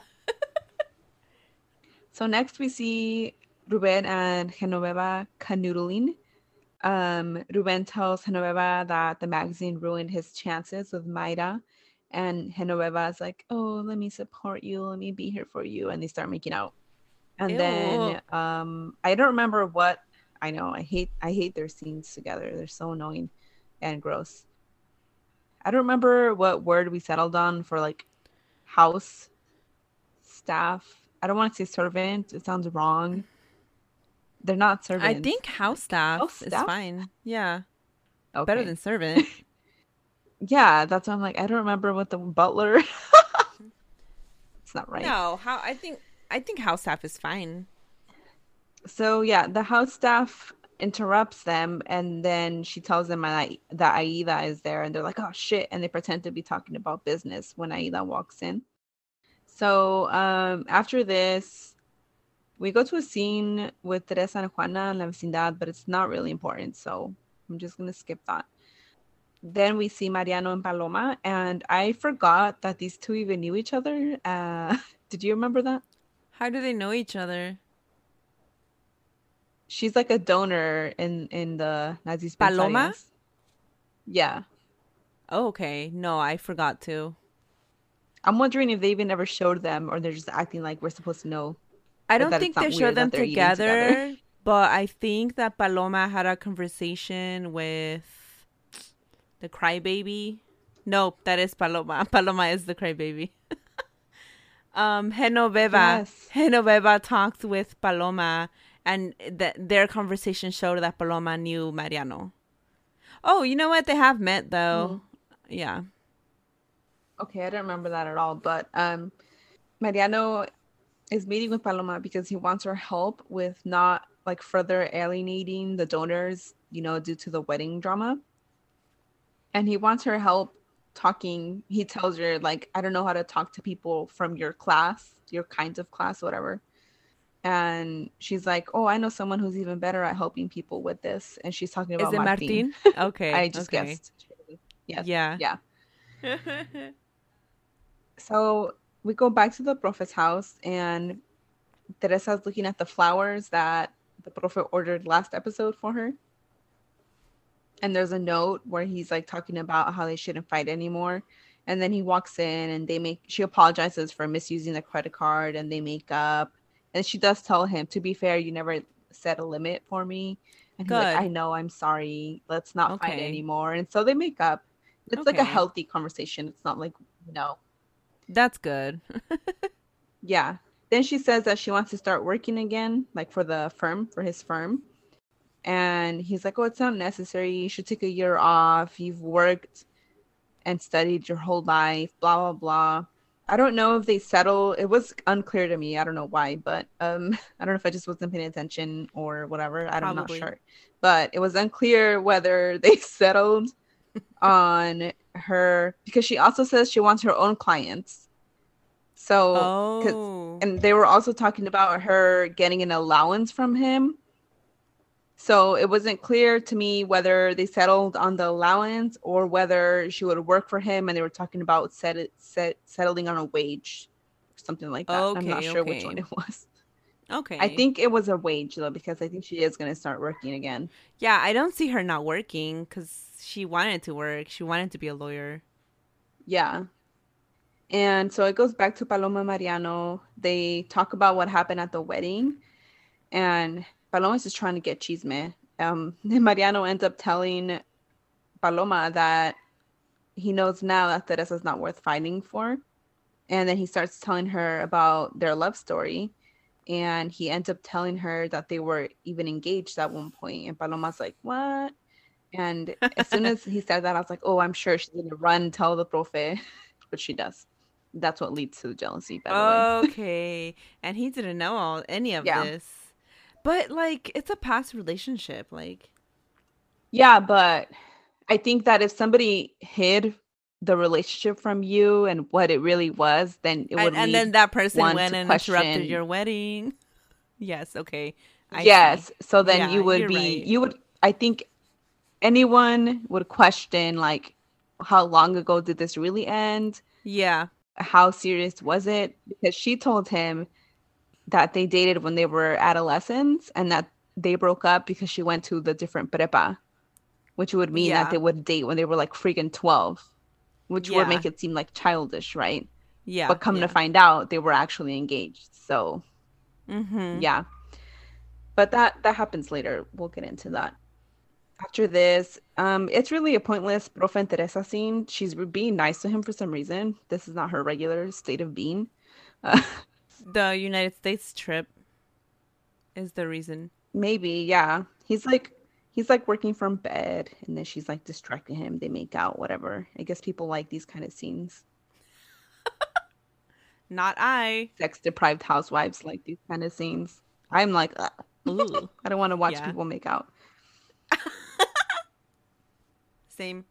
Speaker 3: So next we see Ruben and Genoveva canoodling. Um, Ruben tells Genoveva that the magazine ruined his chances with Mayra. And Genoveva is like, oh, let me support you. Let me be here for you. And they start making out. And
Speaker 4: Ew.
Speaker 3: then um, I don't remember what. I know. I hate I hate their scenes together. They're so annoying and gross. I don't remember what word we settled on for like house staff. I don't want to say servant. It sounds wrong. They're not servants.
Speaker 4: I think house staff,
Speaker 3: House
Speaker 4: is
Speaker 3: staff?
Speaker 4: fine. Yeah.
Speaker 3: Okay.
Speaker 4: Better than servant.
Speaker 3: Yeah, that's why I'm like, I don't remember what the butler. It's not right.
Speaker 4: No, how I think I think house staff is fine.
Speaker 3: So yeah, the house staff interrupts them, and then she tells them that, that Aida is there, and they're like, oh shit, and they pretend to be talking about business when Aida walks in. So um, after this, we go to a scene with Teresa and Juana in La Vecindad, but it's not really important, so I'm just going to skip that. Then we see Mariano and Paloma, and I forgot that these two even knew each other. Uh, did you remember that?
Speaker 4: How do they know each other?
Speaker 3: She's like a donor in, in the Nazis.
Speaker 4: Paloma?
Speaker 3: Yeah.
Speaker 4: Oh, okay. No, I forgot to.
Speaker 3: I'm wondering if they even ever showed them or they're just acting like we're supposed to know.
Speaker 4: I don't think they showed them together, together, but I think that Paloma had a conversation with the crybaby. No, that is Paloma. Paloma is the crybaby. um, Genoveva.
Speaker 3: Yes.
Speaker 4: Genoveva talked with Paloma, and th- their conversation showed that Paloma knew Mariano. Oh, you know what? They have met, though. Mm. Yeah.
Speaker 3: Okay, I don't remember that at all. But um, Mariano is meeting with Paloma because he wants her help with not like further alienating the donors, you know, due to the wedding drama. And he wants her help talking. He tells her, like, I don't know how to talk to people from your class, your kinds of class, whatever. And she's like, oh, I know someone who's even better at helping people with this. And she's talking about
Speaker 4: Is it
Speaker 3: Martin.
Speaker 4: Martin? Okay.
Speaker 3: I just
Speaker 4: okay.
Speaker 3: guessed. Yes.
Speaker 4: Yeah.
Speaker 3: Yeah. So we go back to the Profe's house, and Teresa's looking at the flowers that the Profe ordered last episode for her. And there's a note where he's like talking about how they shouldn't fight anymore. And then he walks in and they make, she apologizes for misusing the credit card and they make up. And she does tell him, to be fair, you never set a limit for me. And he's like,
Speaker 4: Good.
Speaker 3: I know, I'm sorry. Let's not fight
Speaker 4: Okay.
Speaker 3: anymore. And so they make up. It's like a
Speaker 4: Okay.
Speaker 3: healthy conversation. It's not like, no.
Speaker 4: That's good.
Speaker 3: Yeah. Then she says that she wants to start working again, like for the firm, for his firm. And he's like, oh, it's not necessary. You should take a year off. You've worked and studied your whole life, blah, blah, blah. I don't know if they settle. It was unclear to me. I don't know why, but um, I don't know if I just wasn't paying attention or whatever. I'm not
Speaker 4: Probably.
Speaker 3: sure. But it was unclear whether they settled on her, because she also says she wants her own clients. So, 'cause-
Speaker 4: Oh.
Speaker 3: and they were also talking about her getting an allowance from him. So it wasn't clear to me whether they settled on the allowance or whether she would work for him, and they were talking about set it, set, settling on a wage or something like that. I'm not
Speaker 4: Okay,
Speaker 3: sure which
Speaker 4: okay.
Speaker 3: one it was.
Speaker 4: Okay.
Speaker 3: I think it was a wage, though, because I think she is going to start working again.
Speaker 4: Yeah, I don't see her not working because she wanted to work. She wanted to be a lawyer.
Speaker 3: Yeah. And so it goes back to Paloma Mariano. They talk about what happened at the wedding, and Paloma's just trying to get chisme. Um, Mariano ends up telling Paloma that he knows now that Teresa's not worth fighting for. And then he starts telling her about their love story. And he ends up telling her that they were even engaged at one point. And Paloma's like, what? And as soon as he said that, I was like, oh, I'm sure she's going to run and tell the profe. But she does. That's what leads to the jealousy, by the way.
Speaker 4: Okay. And he didn't know all, any of
Speaker 3: Yeah.
Speaker 4: this. But, like, it's a past relationship. Like,
Speaker 3: Yeah, but I think that if somebody hid the relationship from you and what it really was, then it would
Speaker 4: and, and
Speaker 3: lead
Speaker 4: then that person
Speaker 3: one
Speaker 4: went
Speaker 3: to
Speaker 4: and
Speaker 3: question-
Speaker 4: interrupted your wedding. Yes, okay. I
Speaker 3: yes.
Speaker 4: see.
Speaker 3: So then
Speaker 4: Yeah,
Speaker 3: you would
Speaker 4: you're
Speaker 3: be,
Speaker 4: right.
Speaker 3: you would, I think anyone would question, like, how long ago did this really end?
Speaker 4: Yeah.
Speaker 3: How serious was it? Because she told him that they dated when they were adolescents and that they broke up because she went to the different prepa, which would mean
Speaker 4: Yeah.
Speaker 3: that they would date when they were like freaking twelve, which
Speaker 4: Yeah.
Speaker 3: would make it seem like childish, right?
Speaker 4: Yeah.
Speaker 3: But come
Speaker 4: yeah.
Speaker 3: to find out, they were actually engaged. So
Speaker 4: Mm-hmm.
Speaker 3: yeah, but that that happens later. We'll get into that. After this, um, it's really a pointless Profe and Teresa scene. She's being nice to him for some reason. This is not her regular state of being. Uh,
Speaker 4: The United States trip is the reason.
Speaker 3: maybe, yeah. He's like he's like working from bed, and then she's like distracting him. They make out, whatever. I guess people like these kind of scenes.
Speaker 4: Not I.
Speaker 3: Sex deprived housewives like these kind of scenes. I'm like, ugh.
Speaker 4: Ooh.
Speaker 3: I don't want to watch
Speaker 4: Yeah.
Speaker 3: people make out.
Speaker 4: Same.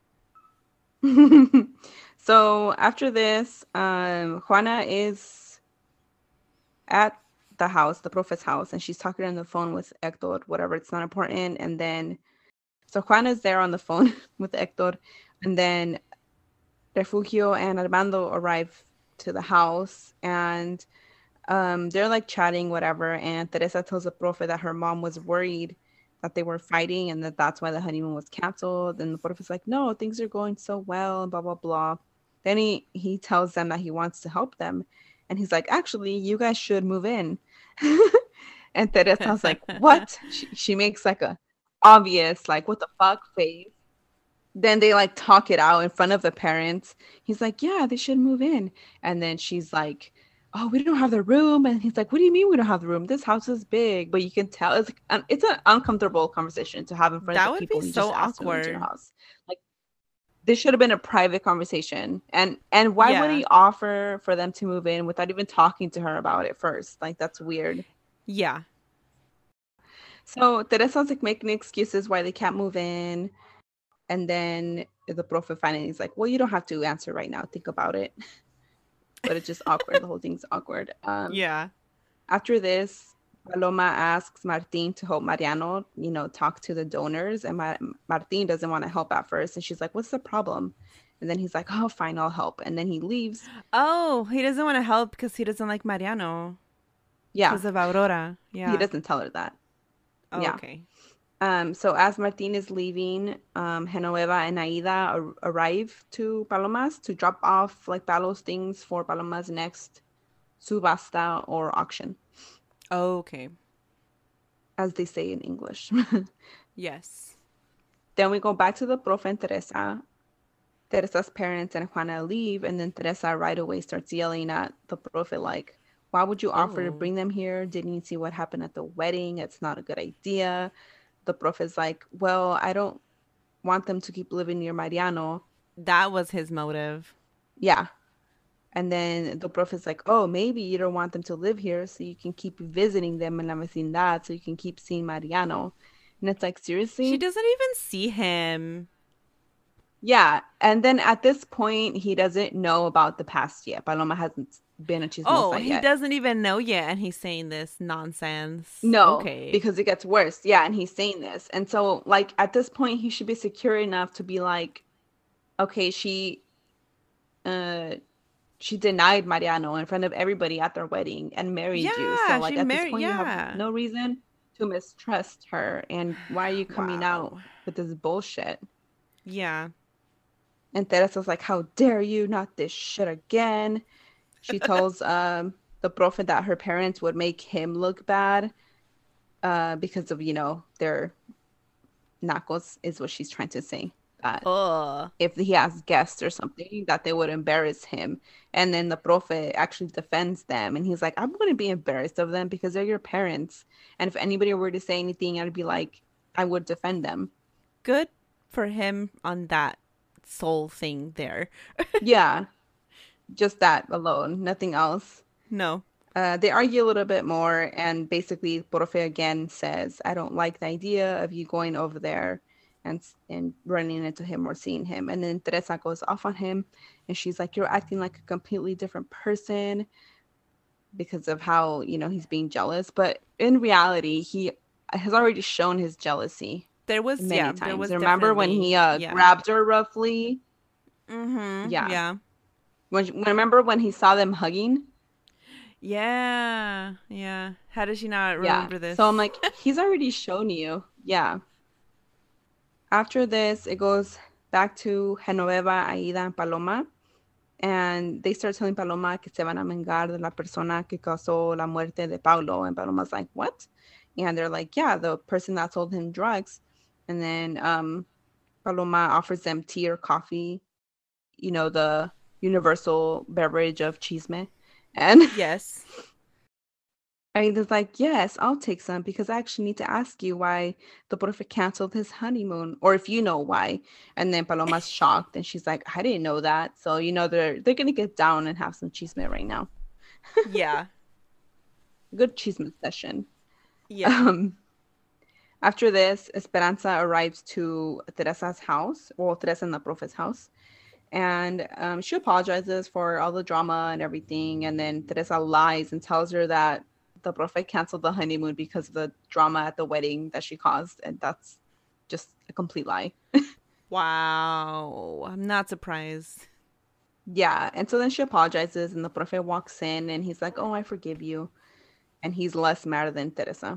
Speaker 3: So after this, um, Juana is at the house, the profe's house, and she's talking on the phone with Hector, whatever, it's not important. And then, so Juana's there on the phone with Hector, and then Refugio and Armando arrive to the house, and um, they're like chatting, whatever. And Teresa tells the profe that her mom was worried that they were fighting and that that's why the honeymoon was canceled. And the profe's like, no, things are going so well, and blah, blah, blah. Then he, he tells them that he wants to help them. And he's like, actually, you guys should move in. And Teresa's like, what? She, she makes like a obvious, like, what the fuck face. Then they like talk it out in front of the parents. He's like, yeah, they should move in. And then she's like, oh, we don't have the room. And he's like, what do you mean we don't have the room? This house is big. But you can tell it's like, an, it's an uncomfortable conversation to have in front
Speaker 4: That
Speaker 3: of
Speaker 4: would
Speaker 3: the people
Speaker 4: be
Speaker 3: you
Speaker 4: so
Speaker 3: just asked to move into your
Speaker 4: awkward.
Speaker 3: house. Like, this should have been a private conversation. And and why would
Speaker 4: Yeah.
Speaker 3: he offer for them to move in without even talking to her about it first? Like, that's weird.
Speaker 4: Yeah.
Speaker 3: So Teresa's like making excuses why they can't move in. And then the profe finally is like, well, you don't have to answer right now. Think about it. But it's just awkward. The whole thing's awkward. Um,
Speaker 4: Yeah.
Speaker 3: After this, Paloma asks Martin to help Mariano, you know, talk to the donors. And Ma- Martin doesn't want to help at first. And she's like, what's the problem? And then he's like, oh, fine, I'll help. And then he leaves.
Speaker 4: Oh, he doesn't want to help because he doesn't like Mariano.
Speaker 3: Yeah.
Speaker 4: Because of Aurora. Yeah.
Speaker 3: He doesn't tell her that.
Speaker 4: Oh,
Speaker 3: yeah.
Speaker 4: okay.
Speaker 3: Um, so as Martín is leaving, um, Genoveva and Aida ar- arrive to Palomas to drop off like Palos things for Paloma's next subasta or auction,
Speaker 4: Oh, okay.
Speaker 3: as they say in English.
Speaker 4: Yes.
Speaker 3: Then we go back to the profe and Teresa. Teresa's parents and Juana leave, and then Teresa right away starts yelling at the profe like, why would you offer to
Speaker 4: Oh.
Speaker 3: bring them here? Didn't you see what happened at the wedding? It's not a good idea. The profe is like, well, I don't want them to keep living near Mariano.
Speaker 4: That was his motive.
Speaker 3: Yeah. And then the profe is like, oh, maybe you don't want them to live here so you can keep visiting them in la vecindad so you can keep seeing Mariano. And it's like, seriously?
Speaker 4: She doesn't even see him.
Speaker 3: Yeah. And then at this point, he doesn't know about the past yet. Paloma hasn't been a chismosa
Speaker 4: Oh,
Speaker 3: yet.
Speaker 4: he doesn't even know yet, and he's saying this nonsense.
Speaker 3: No,
Speaker 4: Okay.
Speaker 3: because it gets worse. Yeah, and he's saying this. And so, like, at this point, he should be secure enough to be like, okay, she uh, she denied Mariano in front of everybody at their wedding and married you.
Speaker 4: Yeah,
Speaker 3: So, like,
Speaker 4: she
Speaker 3: at
Speaker 4: married-
Speaker 3: this point, you
Speaker 4: yeah.
Speaker 3: have no reason to mistrust her. And why are you coming out
Speaker 4: Wow.
Speaker 3: with this bullshit?
Speaker 4: Yeah.
Speaker 3: And Teresa's like, how dare you? Not this shit again. She tells um, the profe that her parents would make him look bad uh, because of, you know, their nacos, is what she's trying to say. That
Speaker 4: Ugh.
Speaker 3: if he has guests or something, that they would embarrass him. And then the profe actually defends them. And he's like, I'm going to be embarrassed of them because they're your parents. And if anybody were to say anything, I'd be like, I would defend them.
Speaker 4: Good for him on that soul thing there.
Speaker 3: Yeah. Just that alone, nothing else.
Speaker 4: No.
Speaker 3: Uh, they argue a little bit more, and basically, Profe again says, I don't like the idea of you going over there and and running into him or seeing him. And then Teresa goes off on him, and she's like, you're acting like a completely different person because of how, you know, he's being jealous. But in reality, he has already shown his jealousy
Speaker 4: There was,
Speaker 3: many
Speaker 4: yeah,
Speaker 3: times.
Speaker 4: there was
Speaker 3: Remember when he uh,
Speaker 4: yeah.
Speaker 3: grabbed her roughly?
Speaker 4: Mm-hmm.
Speaker 3: Yeah.
Speaker 4: Yeah.
Speaker 3: When, remember when he saw them hugging?
Speaker 4: Yeah. Yeah. How does she not remember
Speaker 3: Yeah.
Speaker 4: this?
Speaker 3: So I'm like, he's already shown you. Yeah. After this, it goes back to Genoveva, Aida, and Paloma. And they start telling Paloma que se van a vengar de la persona que causó la muerte de Paulo. And Paloma's like, what? And they're like, yeah, the person that sold him drugs. And then um, Paloma offers them tea or coffee, you know, the universal beverage of chisme. And
Speaker 4: Yes.
Speaker 3: Aida's like, yes, I'll take some because I actually need to ask you why the profe canceled his honeymoon, or if you know why. And then Paloma's shocked, and she's like, I didn't know that. So, you know, they're they're gonna get down and have some chisme right now.
Speaker 4: Yeah.
Speaker 3: Good chisme session.
Speaker 4: Yeah.
Speaker 3: Um, after this, Esperanza arrives to Teresa's house, well, Teresa and the profe's house. And um, she apologizes for all the drama and everything. And then Teresa lies and tells her that the profe canceled the honeymoon because of the drama at the wedding that she caused. And that's just a complete lie.
Speaker 4: Wow. I'm not surprised.
Speaker 3: Yeah. And so then she apologizes and the profe walks in and he's like, oh, I forgive you. And he's less mad than Teresa.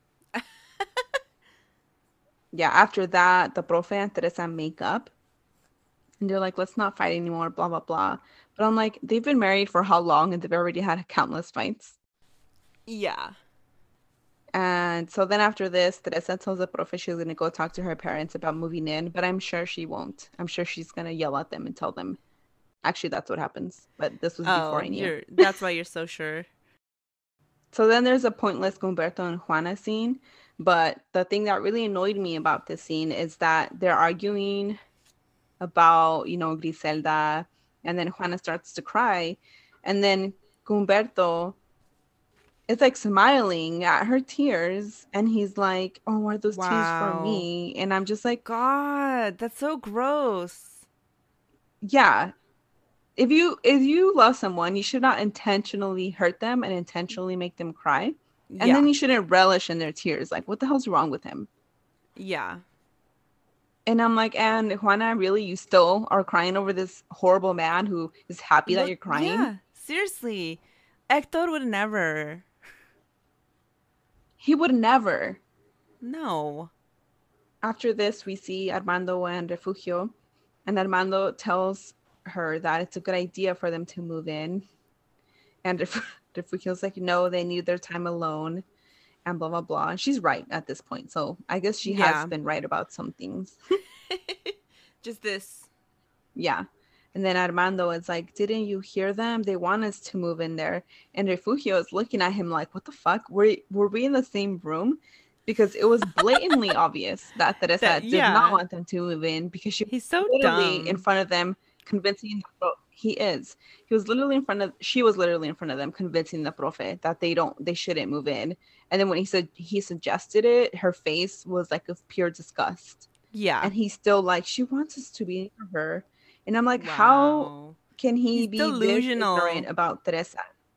Speaker 3: Yeah. After that, the profe and Teresa make up. And they're like, let's not fight anymore, blah, blah, blah. But I'm like, they've been married for how long? And they've already had countless fights.
Speaker 4: Yeah.
Speaker 3: And so then after this, Teresa tells the profe she's going to go talk to her parents about moving in. But I'm sure she won't. I'm sure she's going to yell at them and tell them. Actually, that's what happens. But this was
Speaker 4: Oh,
Speaker 3: before I knew.
Speaker 4: you're, that's why you're so sure.
Speaker 3: So then there's a pointless Humberto and Juana scene. But the thing that really annoyed me about this scene is that they're arguing about, you know, Griselda, and then Juana starts to cry, and then Humberto is like smiling at her tears, and he's like, oh, are those tears
Speaker 4: Wow.
Speaker 3: for me? And I'm just like,
Speaker 4: God, that's so gross.
Speaker 3: yeah, if you if you love someone, you should not intentionally hurt them and intentionally make them cry, and
Speaker 4: yeah.
Speaker 3: then you shouldn't relish in their tears. Like, what the hell's wrong with him?
Speaker 4: Yeah.
Speaker 3: And I'm like, and Juana, really, you still are crying over this horrible man who is happy that
Speaker 4: Look-
Speaker 3: you're crying?
Speaker 4: Yeah, seriously. Hector would never.
Speaker 3: He would never.
Speaker 4: No.
Speaker 3: after this, we see Armando and Refugio, and Armando tells her that it's a good idea for them to move in. And Ref- Refugio's like, no, they need their time alone, and blah, blah, blah. And she's right at this point. So I guess she
Speaker 4: Yeah.
Speaker 3: has been right about some things.
Speaker 4: Just this.
Speaker 3: Yeah. And then Armando is like, didn't you hear them? They want us to move in there. And Refugio is looking at him like, what the fuck? Were, were we in the same room? Because it was blatantly obvious that Teresa
Speaker 4: That-
Speaker 3: did
Speaker 4: yeah.
Speaker 3: not want them to move in, because she was
Speaker 4: He's so
Speaker 3: literally
Speaker 4: dumb.
Speaker 3: in front of them convincing the pro- he is. He was literally in front of she was literally in front of them convincing the profe that they don't they shouldn't move in. And then when he said he suggested it, her face was like of pure disgust.
Speaker 4: Yeah.
Speaker 3: And he's still like, she wants us to be near her. And I'm like, how
Speaker 4: Wow.
Speaker 3: can he
Speaker 4: He's
Speaker 3: be
Speaker 4: delusional.
Speaker 3: this ignorant about Teresa?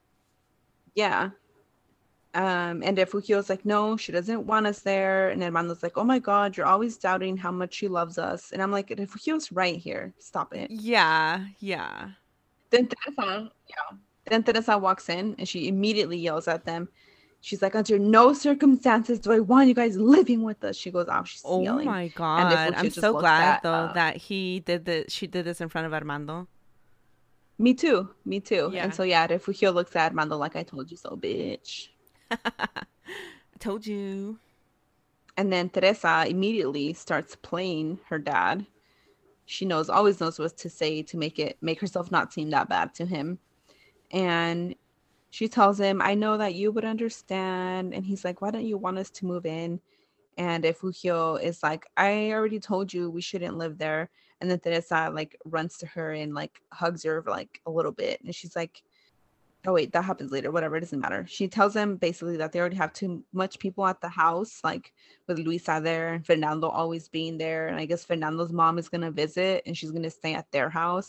Speaker 3: Yeah. Um, and Refugio's like, no, she doesn't want us there. And Armando's like, oh my God, you're always doubting how much she loves us. And I'm like, Refugio's right here. Stop it.
Speaker 4: Yeah. Yeah.
Speaker 3: Then Teresa, yeah. Then Teresa walks in and she immediately yells at them. She's like, under no circumstances do I want you guys living with us. She goes off. She's
Speaker 4: Oh
Speaker 3: yelling.
Speaker 4: my
Speaker 3: And
Speaker 4: God.
Speaker 3: Refugio
Speaker 4: I'm
Speaker 3: just
Speaker 4: so
Speaker 3: looks
Speaker 4: glad
Speaker 3: at,
Speaker 4: though
Speaker 3: uh,
Speaker 4: that he did the she did this in front of Armando.
Speaker 3: Me too. Me too.
Speaker 4: Yeah.
Speaker 3: And so, yeah, Refugio looks at Armando like, I told you so, bitch.
Speaker 4: I told you.
Speaker 3: And then Teresa immediately starts playing her dad. She knows, always knows what to say to make it, make herself not seem that bad to him. And she tells him, I know that you would understand. And he's like, why don't you want us to move in? And Refugio is like, I already told you we shouldn't live there. And then Teresa like runs to her and like hugs her like a little bit. And she's like, oh wait, that happens later. Whatever, it doesn't matter. She tells them basically that they already have too much people at the house, like with Luisa there and Fernando always being there. And I guess Fernando's mom is gonna visit and she's gonna stay at their house.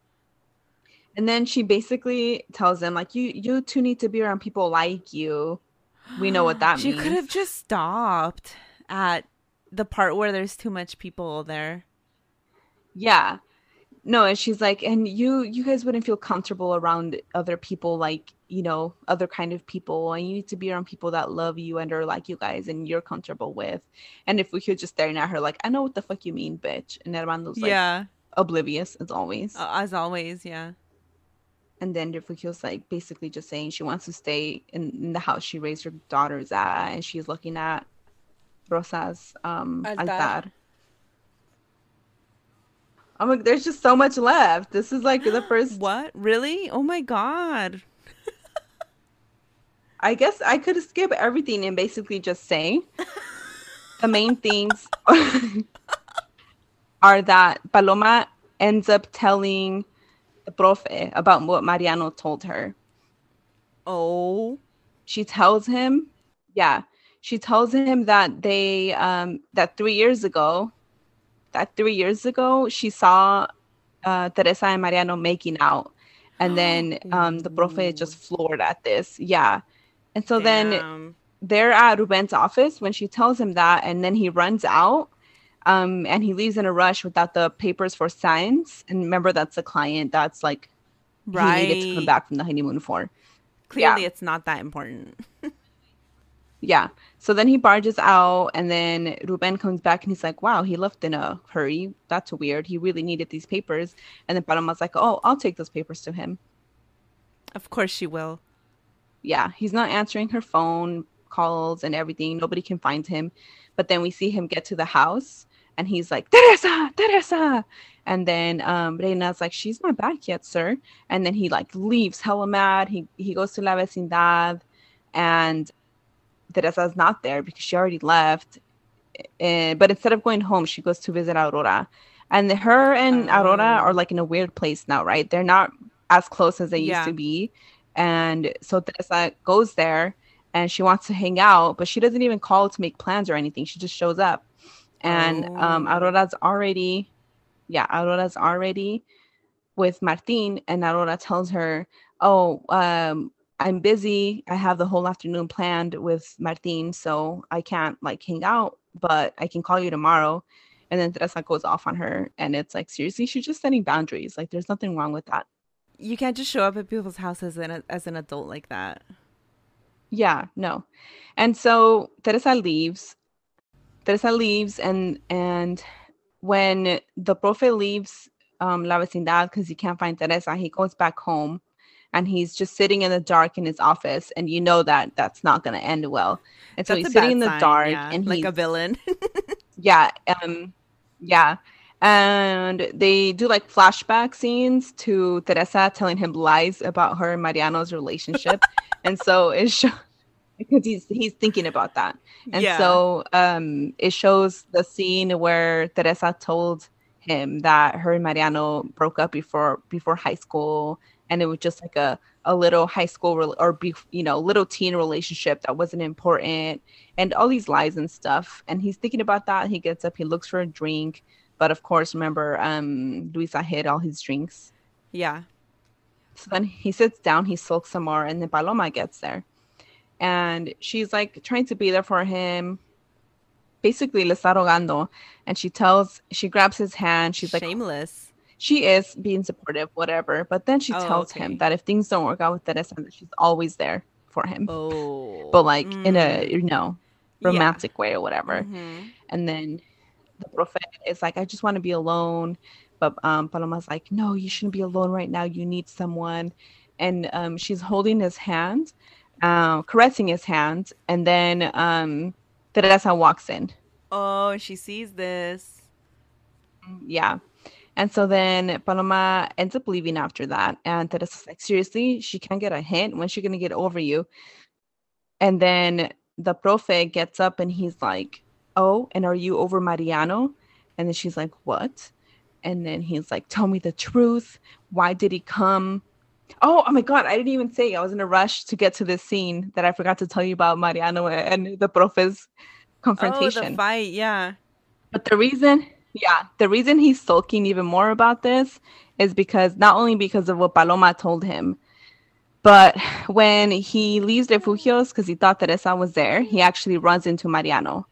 Speaker 3: And then she basically tells them like, you you two need to be around people like you. We know what that
Speaker 4: she
Speaker 3: means.
Speaker 4: She could have just stopped at the part where there's too much people there.
Speaker 3: Yeah. No, and she's like, and you you guys wouldn't feel comfortable around other people, like, you know, other kind of people, and you need to be around people that love you and are like you guys and you're comfortable with. And if we could just staring at her like, I know what the fuck you mean, bitch. And Armando's like,
Speaker 4: yeah,
Speaker 3: oblivious as always.
Speaker 4: uh, as always, yeah.
Speaker 3: And then Refugio's like basically just saying she wants to stay in, in the house she raised her daughters at, and she's looking at Rosa's um altar. altar. I'm like, there's just so much left. This is like the first.
Speaker 4: What? Really? Oh my God.
Speaker 3: I guess I could skip everything and basically just say the main things are that Paloma ends up telling the profe about what Mariano told her.
Speaker 4: Oh.
Speaker 3: She tells him, yeah, she tells him that they, um, that three years ago, that three years ago, she saw uh, Teresa and Mariano making out. And then um, the profe just floored at this. Yeah. And so
Speaker 4: Damn.
Speaker 3: then they're at Ruben's office when she tells him that. And then he runs out um, and he leaves in a rush without the papers for signs. And remember, that's a client that's like,
Speaker 4: right.
Speaker 3: he needed to come back from the honeymoon for.
Speaker 4: Clearly,
Speaker 3: yeah.
Speaker 4: It's not that important.
Speaker 3: Yeah. So then he barges out, and then Ruben comes back and he's like, wow, he left in a hurry. That's weird. He really needed these papers. And then Paloma's like, oh, I'll take those papers to him.
Speaker 4: Of course she will.
Speaker 3: Yeah. He's not answering her phone calls and everything. Nobody can find him. But then we see him get to the house and he's like, Teresa, Teresa. And then um, Reina's like, she's not back yet, sir. And then he like leaves hella mad. He, he goes to La Vecindad and Teresa's not there because she already left. Uh, but instead of going home, she goes to visit Aurora. And her and oh. Aurora are like in a weird place now, right? They're not as close as they yeah. used to be. And so Teresa goes there and she wants to hang out, but she doesn't even call to make plans or anything. She just shows up. And oh. um, Aurora's already, yeah, Aurora's already with Martin. And Aurora tells her, oh, um, I'm busy. I have the whole afternoon planned with Martin, so I can't like hang out, but I can call you tomorrow. And then Teresa goes off on her. And it's like, seriously, she's just setting boundaries. Like, there's nothing wrong with that.
Speaker 4: You can't just show up at people's houses as an, as an adult like that.
Speaker 3: Yeah, no. And so Teresa leaves. Teresa leaves, and and when the profe leaves um, La Vecindad because he can't find Teresa, he goes back home, and he's just sitting in the dark in his office, and you know that that's not going to end well. And so
Speaker 4: That's a
Speaker 3: he's sitting
Speaker 4: bad
Speaker 3: in the
Speaker 4: sign,
Speaker 3: dark,
Speaker 4: yeah.
Speaker 3: and
Speaker 4: Like
Speaker 3: he's
Speaker 4: a villain.
Speaker 3: yeah, um, yeah. And they do like flashback scenes to Teresa telling him lies about her and Mariano's relationship. And so it shows because he's he's thinking about that. And
Speaker 4: Yeah.
Speaker 3: so um it shows the scene where Teresa told him that her and Mariano broke up before before high school, and it was just like a a little high school re- or be, you know little teen relationship that wasn't important, and all these lies and stuff. And he's thinking about that. He gets up, he looks for a drink, but of course, remember, um Luisa hid all his drinks.
Speaker 4: Yeah.
Speaker 3: So then he sits down, he sulks some more, and then Paloma gets there, and she's like trying to be there for him, basically le está rogando. And she tells she grabs his hand, she's like,
Speaker 4: Shameless.
Speaker 3: she is being supportive, whatever, but then she
Speaker 4: Oh,
Speaker 3: tells
Speaker 4: okay.
Speaker 3: him that if things don't work out with Teresa, that she's always there for him,
Speaker 4: Oh.
Speaker 3: but like in a
Speaker 4: Mm.
Speaker 3: you know
Speaker 4: Yeah.
Speaker 3: romantic way or whatever.
Speaker 4: Mhm.
Speaker 3: And then the prophet is like, I just want to be alone, but um Paloma's like, no, you shouldn't be alone right now, you need someone. And um she's holding his hand, uh, caressing his hand, and then um Teresa walks in.
Speaker 4: Oh, she sees this.
Speaker 3: Yeah. And so then Paloma ends up leaving after that, and Teresa's like, seriously, she can't get a hint, when's she gonna get over you? And then the profe gets up and he's like, oh, and are you over Mariano? And then she's like, what? And then he's like, tell me the truth. Why did he come? Oh, oh my God, I didn't even say. I was in a rush to get to this scene that I forgot to tell you about Mariano and the profe's confrontation.
Speaker 4: Oh, the fight, yeah.
Speaker 3: But the reason, yeah, the reason he's sulking even more about this is because not only because of what Paloma told him, but when he leaves Refugios because he thought Teresa was there, he actually runs into Mariano.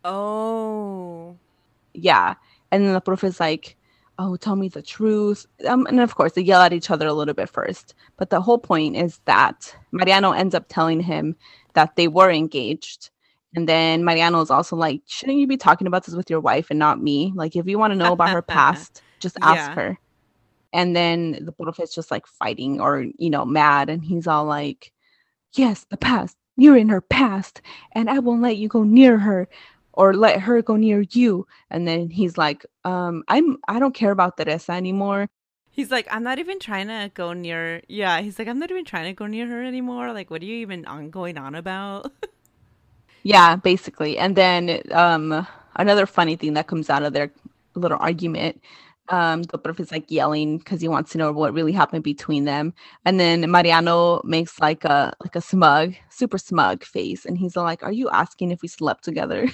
Speaker 4: Oh.
Speaker 3: Yeah. And then the prof is like, oh, tell me the truth. Um, and of course, they yell at each other a little bit first. But the whole point is that Mariano ends up telling him that they were engaged. And then Mariano is also like, shouldn't you be talking about this with your wife and not me? Like, if you want to know about her past, just ask
Speaker 4: Yeah.
Speaker 3: her. And then the prof is just like fighting or, you know, mad. And he's all like, yes, the past. You're in her past. And I won't let you go near her or let her go near you. And then he's like, um, I'm, I don't care about Teresa anymore.
Speaker 4: He's like, I'm not even trying to go near. Yeah, he's like, I'm not even trying to go near her anymore. Like, what are you even on going on about?
Speaker 3: Yeah, basically. And then um, another funny thing that comes out of their little argument, um, the prof is like yelling because he wants to know what really happened between them. And then Mariano makes like a like a smug, super smug face, and he's all like, "Are you asking if we slept together?"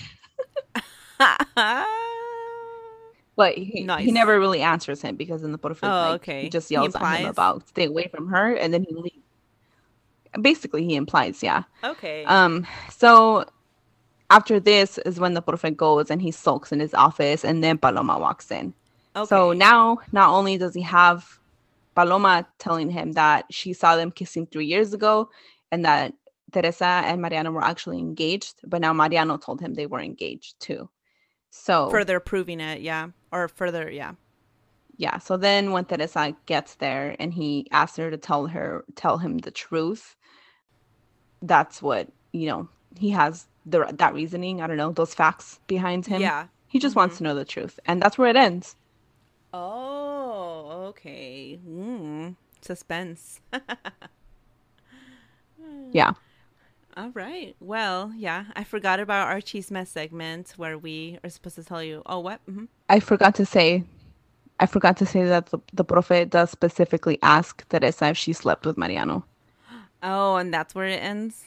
Speaker 3: But he,
Speaker 4: Nice.
Speaker 3: he never really answers him because then the prof is
Speaker 4: Oh,
Speaker 3: like,
Speaker 4: okay.
Speaker 3: he just
Speaker 4: He
Speaker 3: yells at him
Speaker 4: implies?
Speaker 3: about stay away from her, and then he leaves. Basically, he implies, yeah.
Speaker 4: Okay.
Speaker 3: Um. So after this is when the profe goes and he sulks in his office, and then Paloma walks in.
Speaker 4: okay.
Speaker 3: So now, not only does he have Paloma telling him that she saw them kissing three years ago and that Teresa and Mariano were actually engaged, but now Mariano told him they were engaged too. So
Speaker 4: Further proving it, yeah. Or further, yeah.
Speaker 3: yeah. So then when Teresa gets there and he asks her to tell her, tell him the truth, that's what, you know, he has the that reasoning. I don't know, those facts behind him.
Speaker 4: Yeah.
Speaker 3: He just wants to know the truth. And that's where it ends.
Speaker 4: Oh, okay. Mm. Suspense.
Speaker 3: Yeah.
Speaker 4: All right. Well, yeah. I forgot about our chisme segment where we are supposed to tell you. Oh, what? Mm-hmm.
Speaker 3: I forgot to say, I forgot to say that the, the prophet does specifically ask Teresa if she slept with Mariano.
Speaker 4: Oh, and that's where it ends?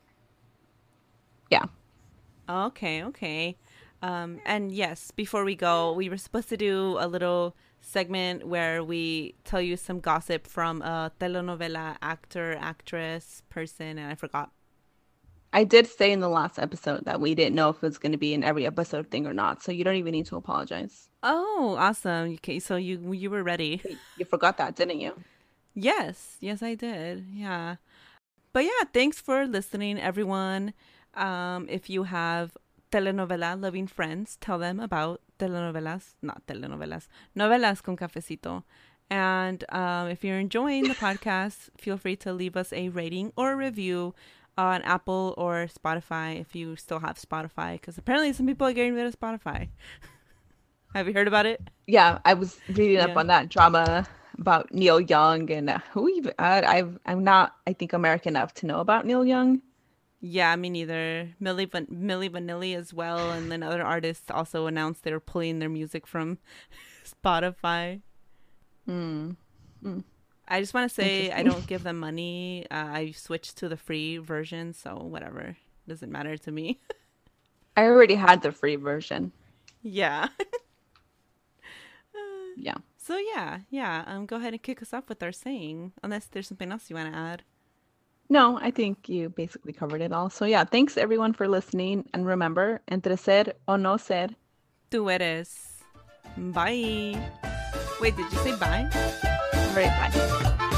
Speaker 3: Yeah.
Speaker 4: Okay, okay. Um, and yes, before we go, we were supposed to do a little segment where we tell you some gossip from a telenovela actor, actress, person, and I forgot.
Speaker 3: I did say in the last episode that we didn't know if it was going to be an every episode thing or not, so you don't even need to apologize.
Speaker 4: Oh, awesome. Okay, so you you were ready.
Speaker 3: You forgot that, didn't you?
Speaker 4: Yes, yes, I did. Yeah. But yeah, thanks for listening, everyone. Um, if you have telenovela loving friends, tell them about telenovelas, not telenovelas, novelas con cafecito. And um, if you're enjoying the podcast, feel free to leave us a rating or a review on Apple or Spotify if you still have Spotify, because apparently some people are getting rid of Spotify. Have you heard about it?
Speaker 3: Yeah, I was reading up
Speaker 4: Yeah.
Speaker 3: on that drama about Neil Young and uh, who even I, I've I'm not I think American enough to know about Neil Young.
Speaker 4: Yeah, me neither. Milli, Van- Milli Vanilli as well, and then other artists also announced they were pulling their music from Spotify.
Speaker 3: Hmm.
Speaker 4: I just want to say I
Speaker 3: Interesting.
Speaker 4: don't give them money. Uh, I switched to the free version, so whatever. Doesn't matter to me.
Speaker 3: I already had the free version.
Speaker 4: Yeah.
Speaker 3: Yeah.
Speaker 4: So yeah, yeah. Um, go ahead and kick us off with our saying, unless there's something else you want to add.
Speaker 3: No, I think you basically covered it all. So yeah, thanks everyone for listening. And remember, entre ser o no ser.
Speaker 4: Tú eres. Bye. Wait, did you say bye?
Speaker 3: All right, bye.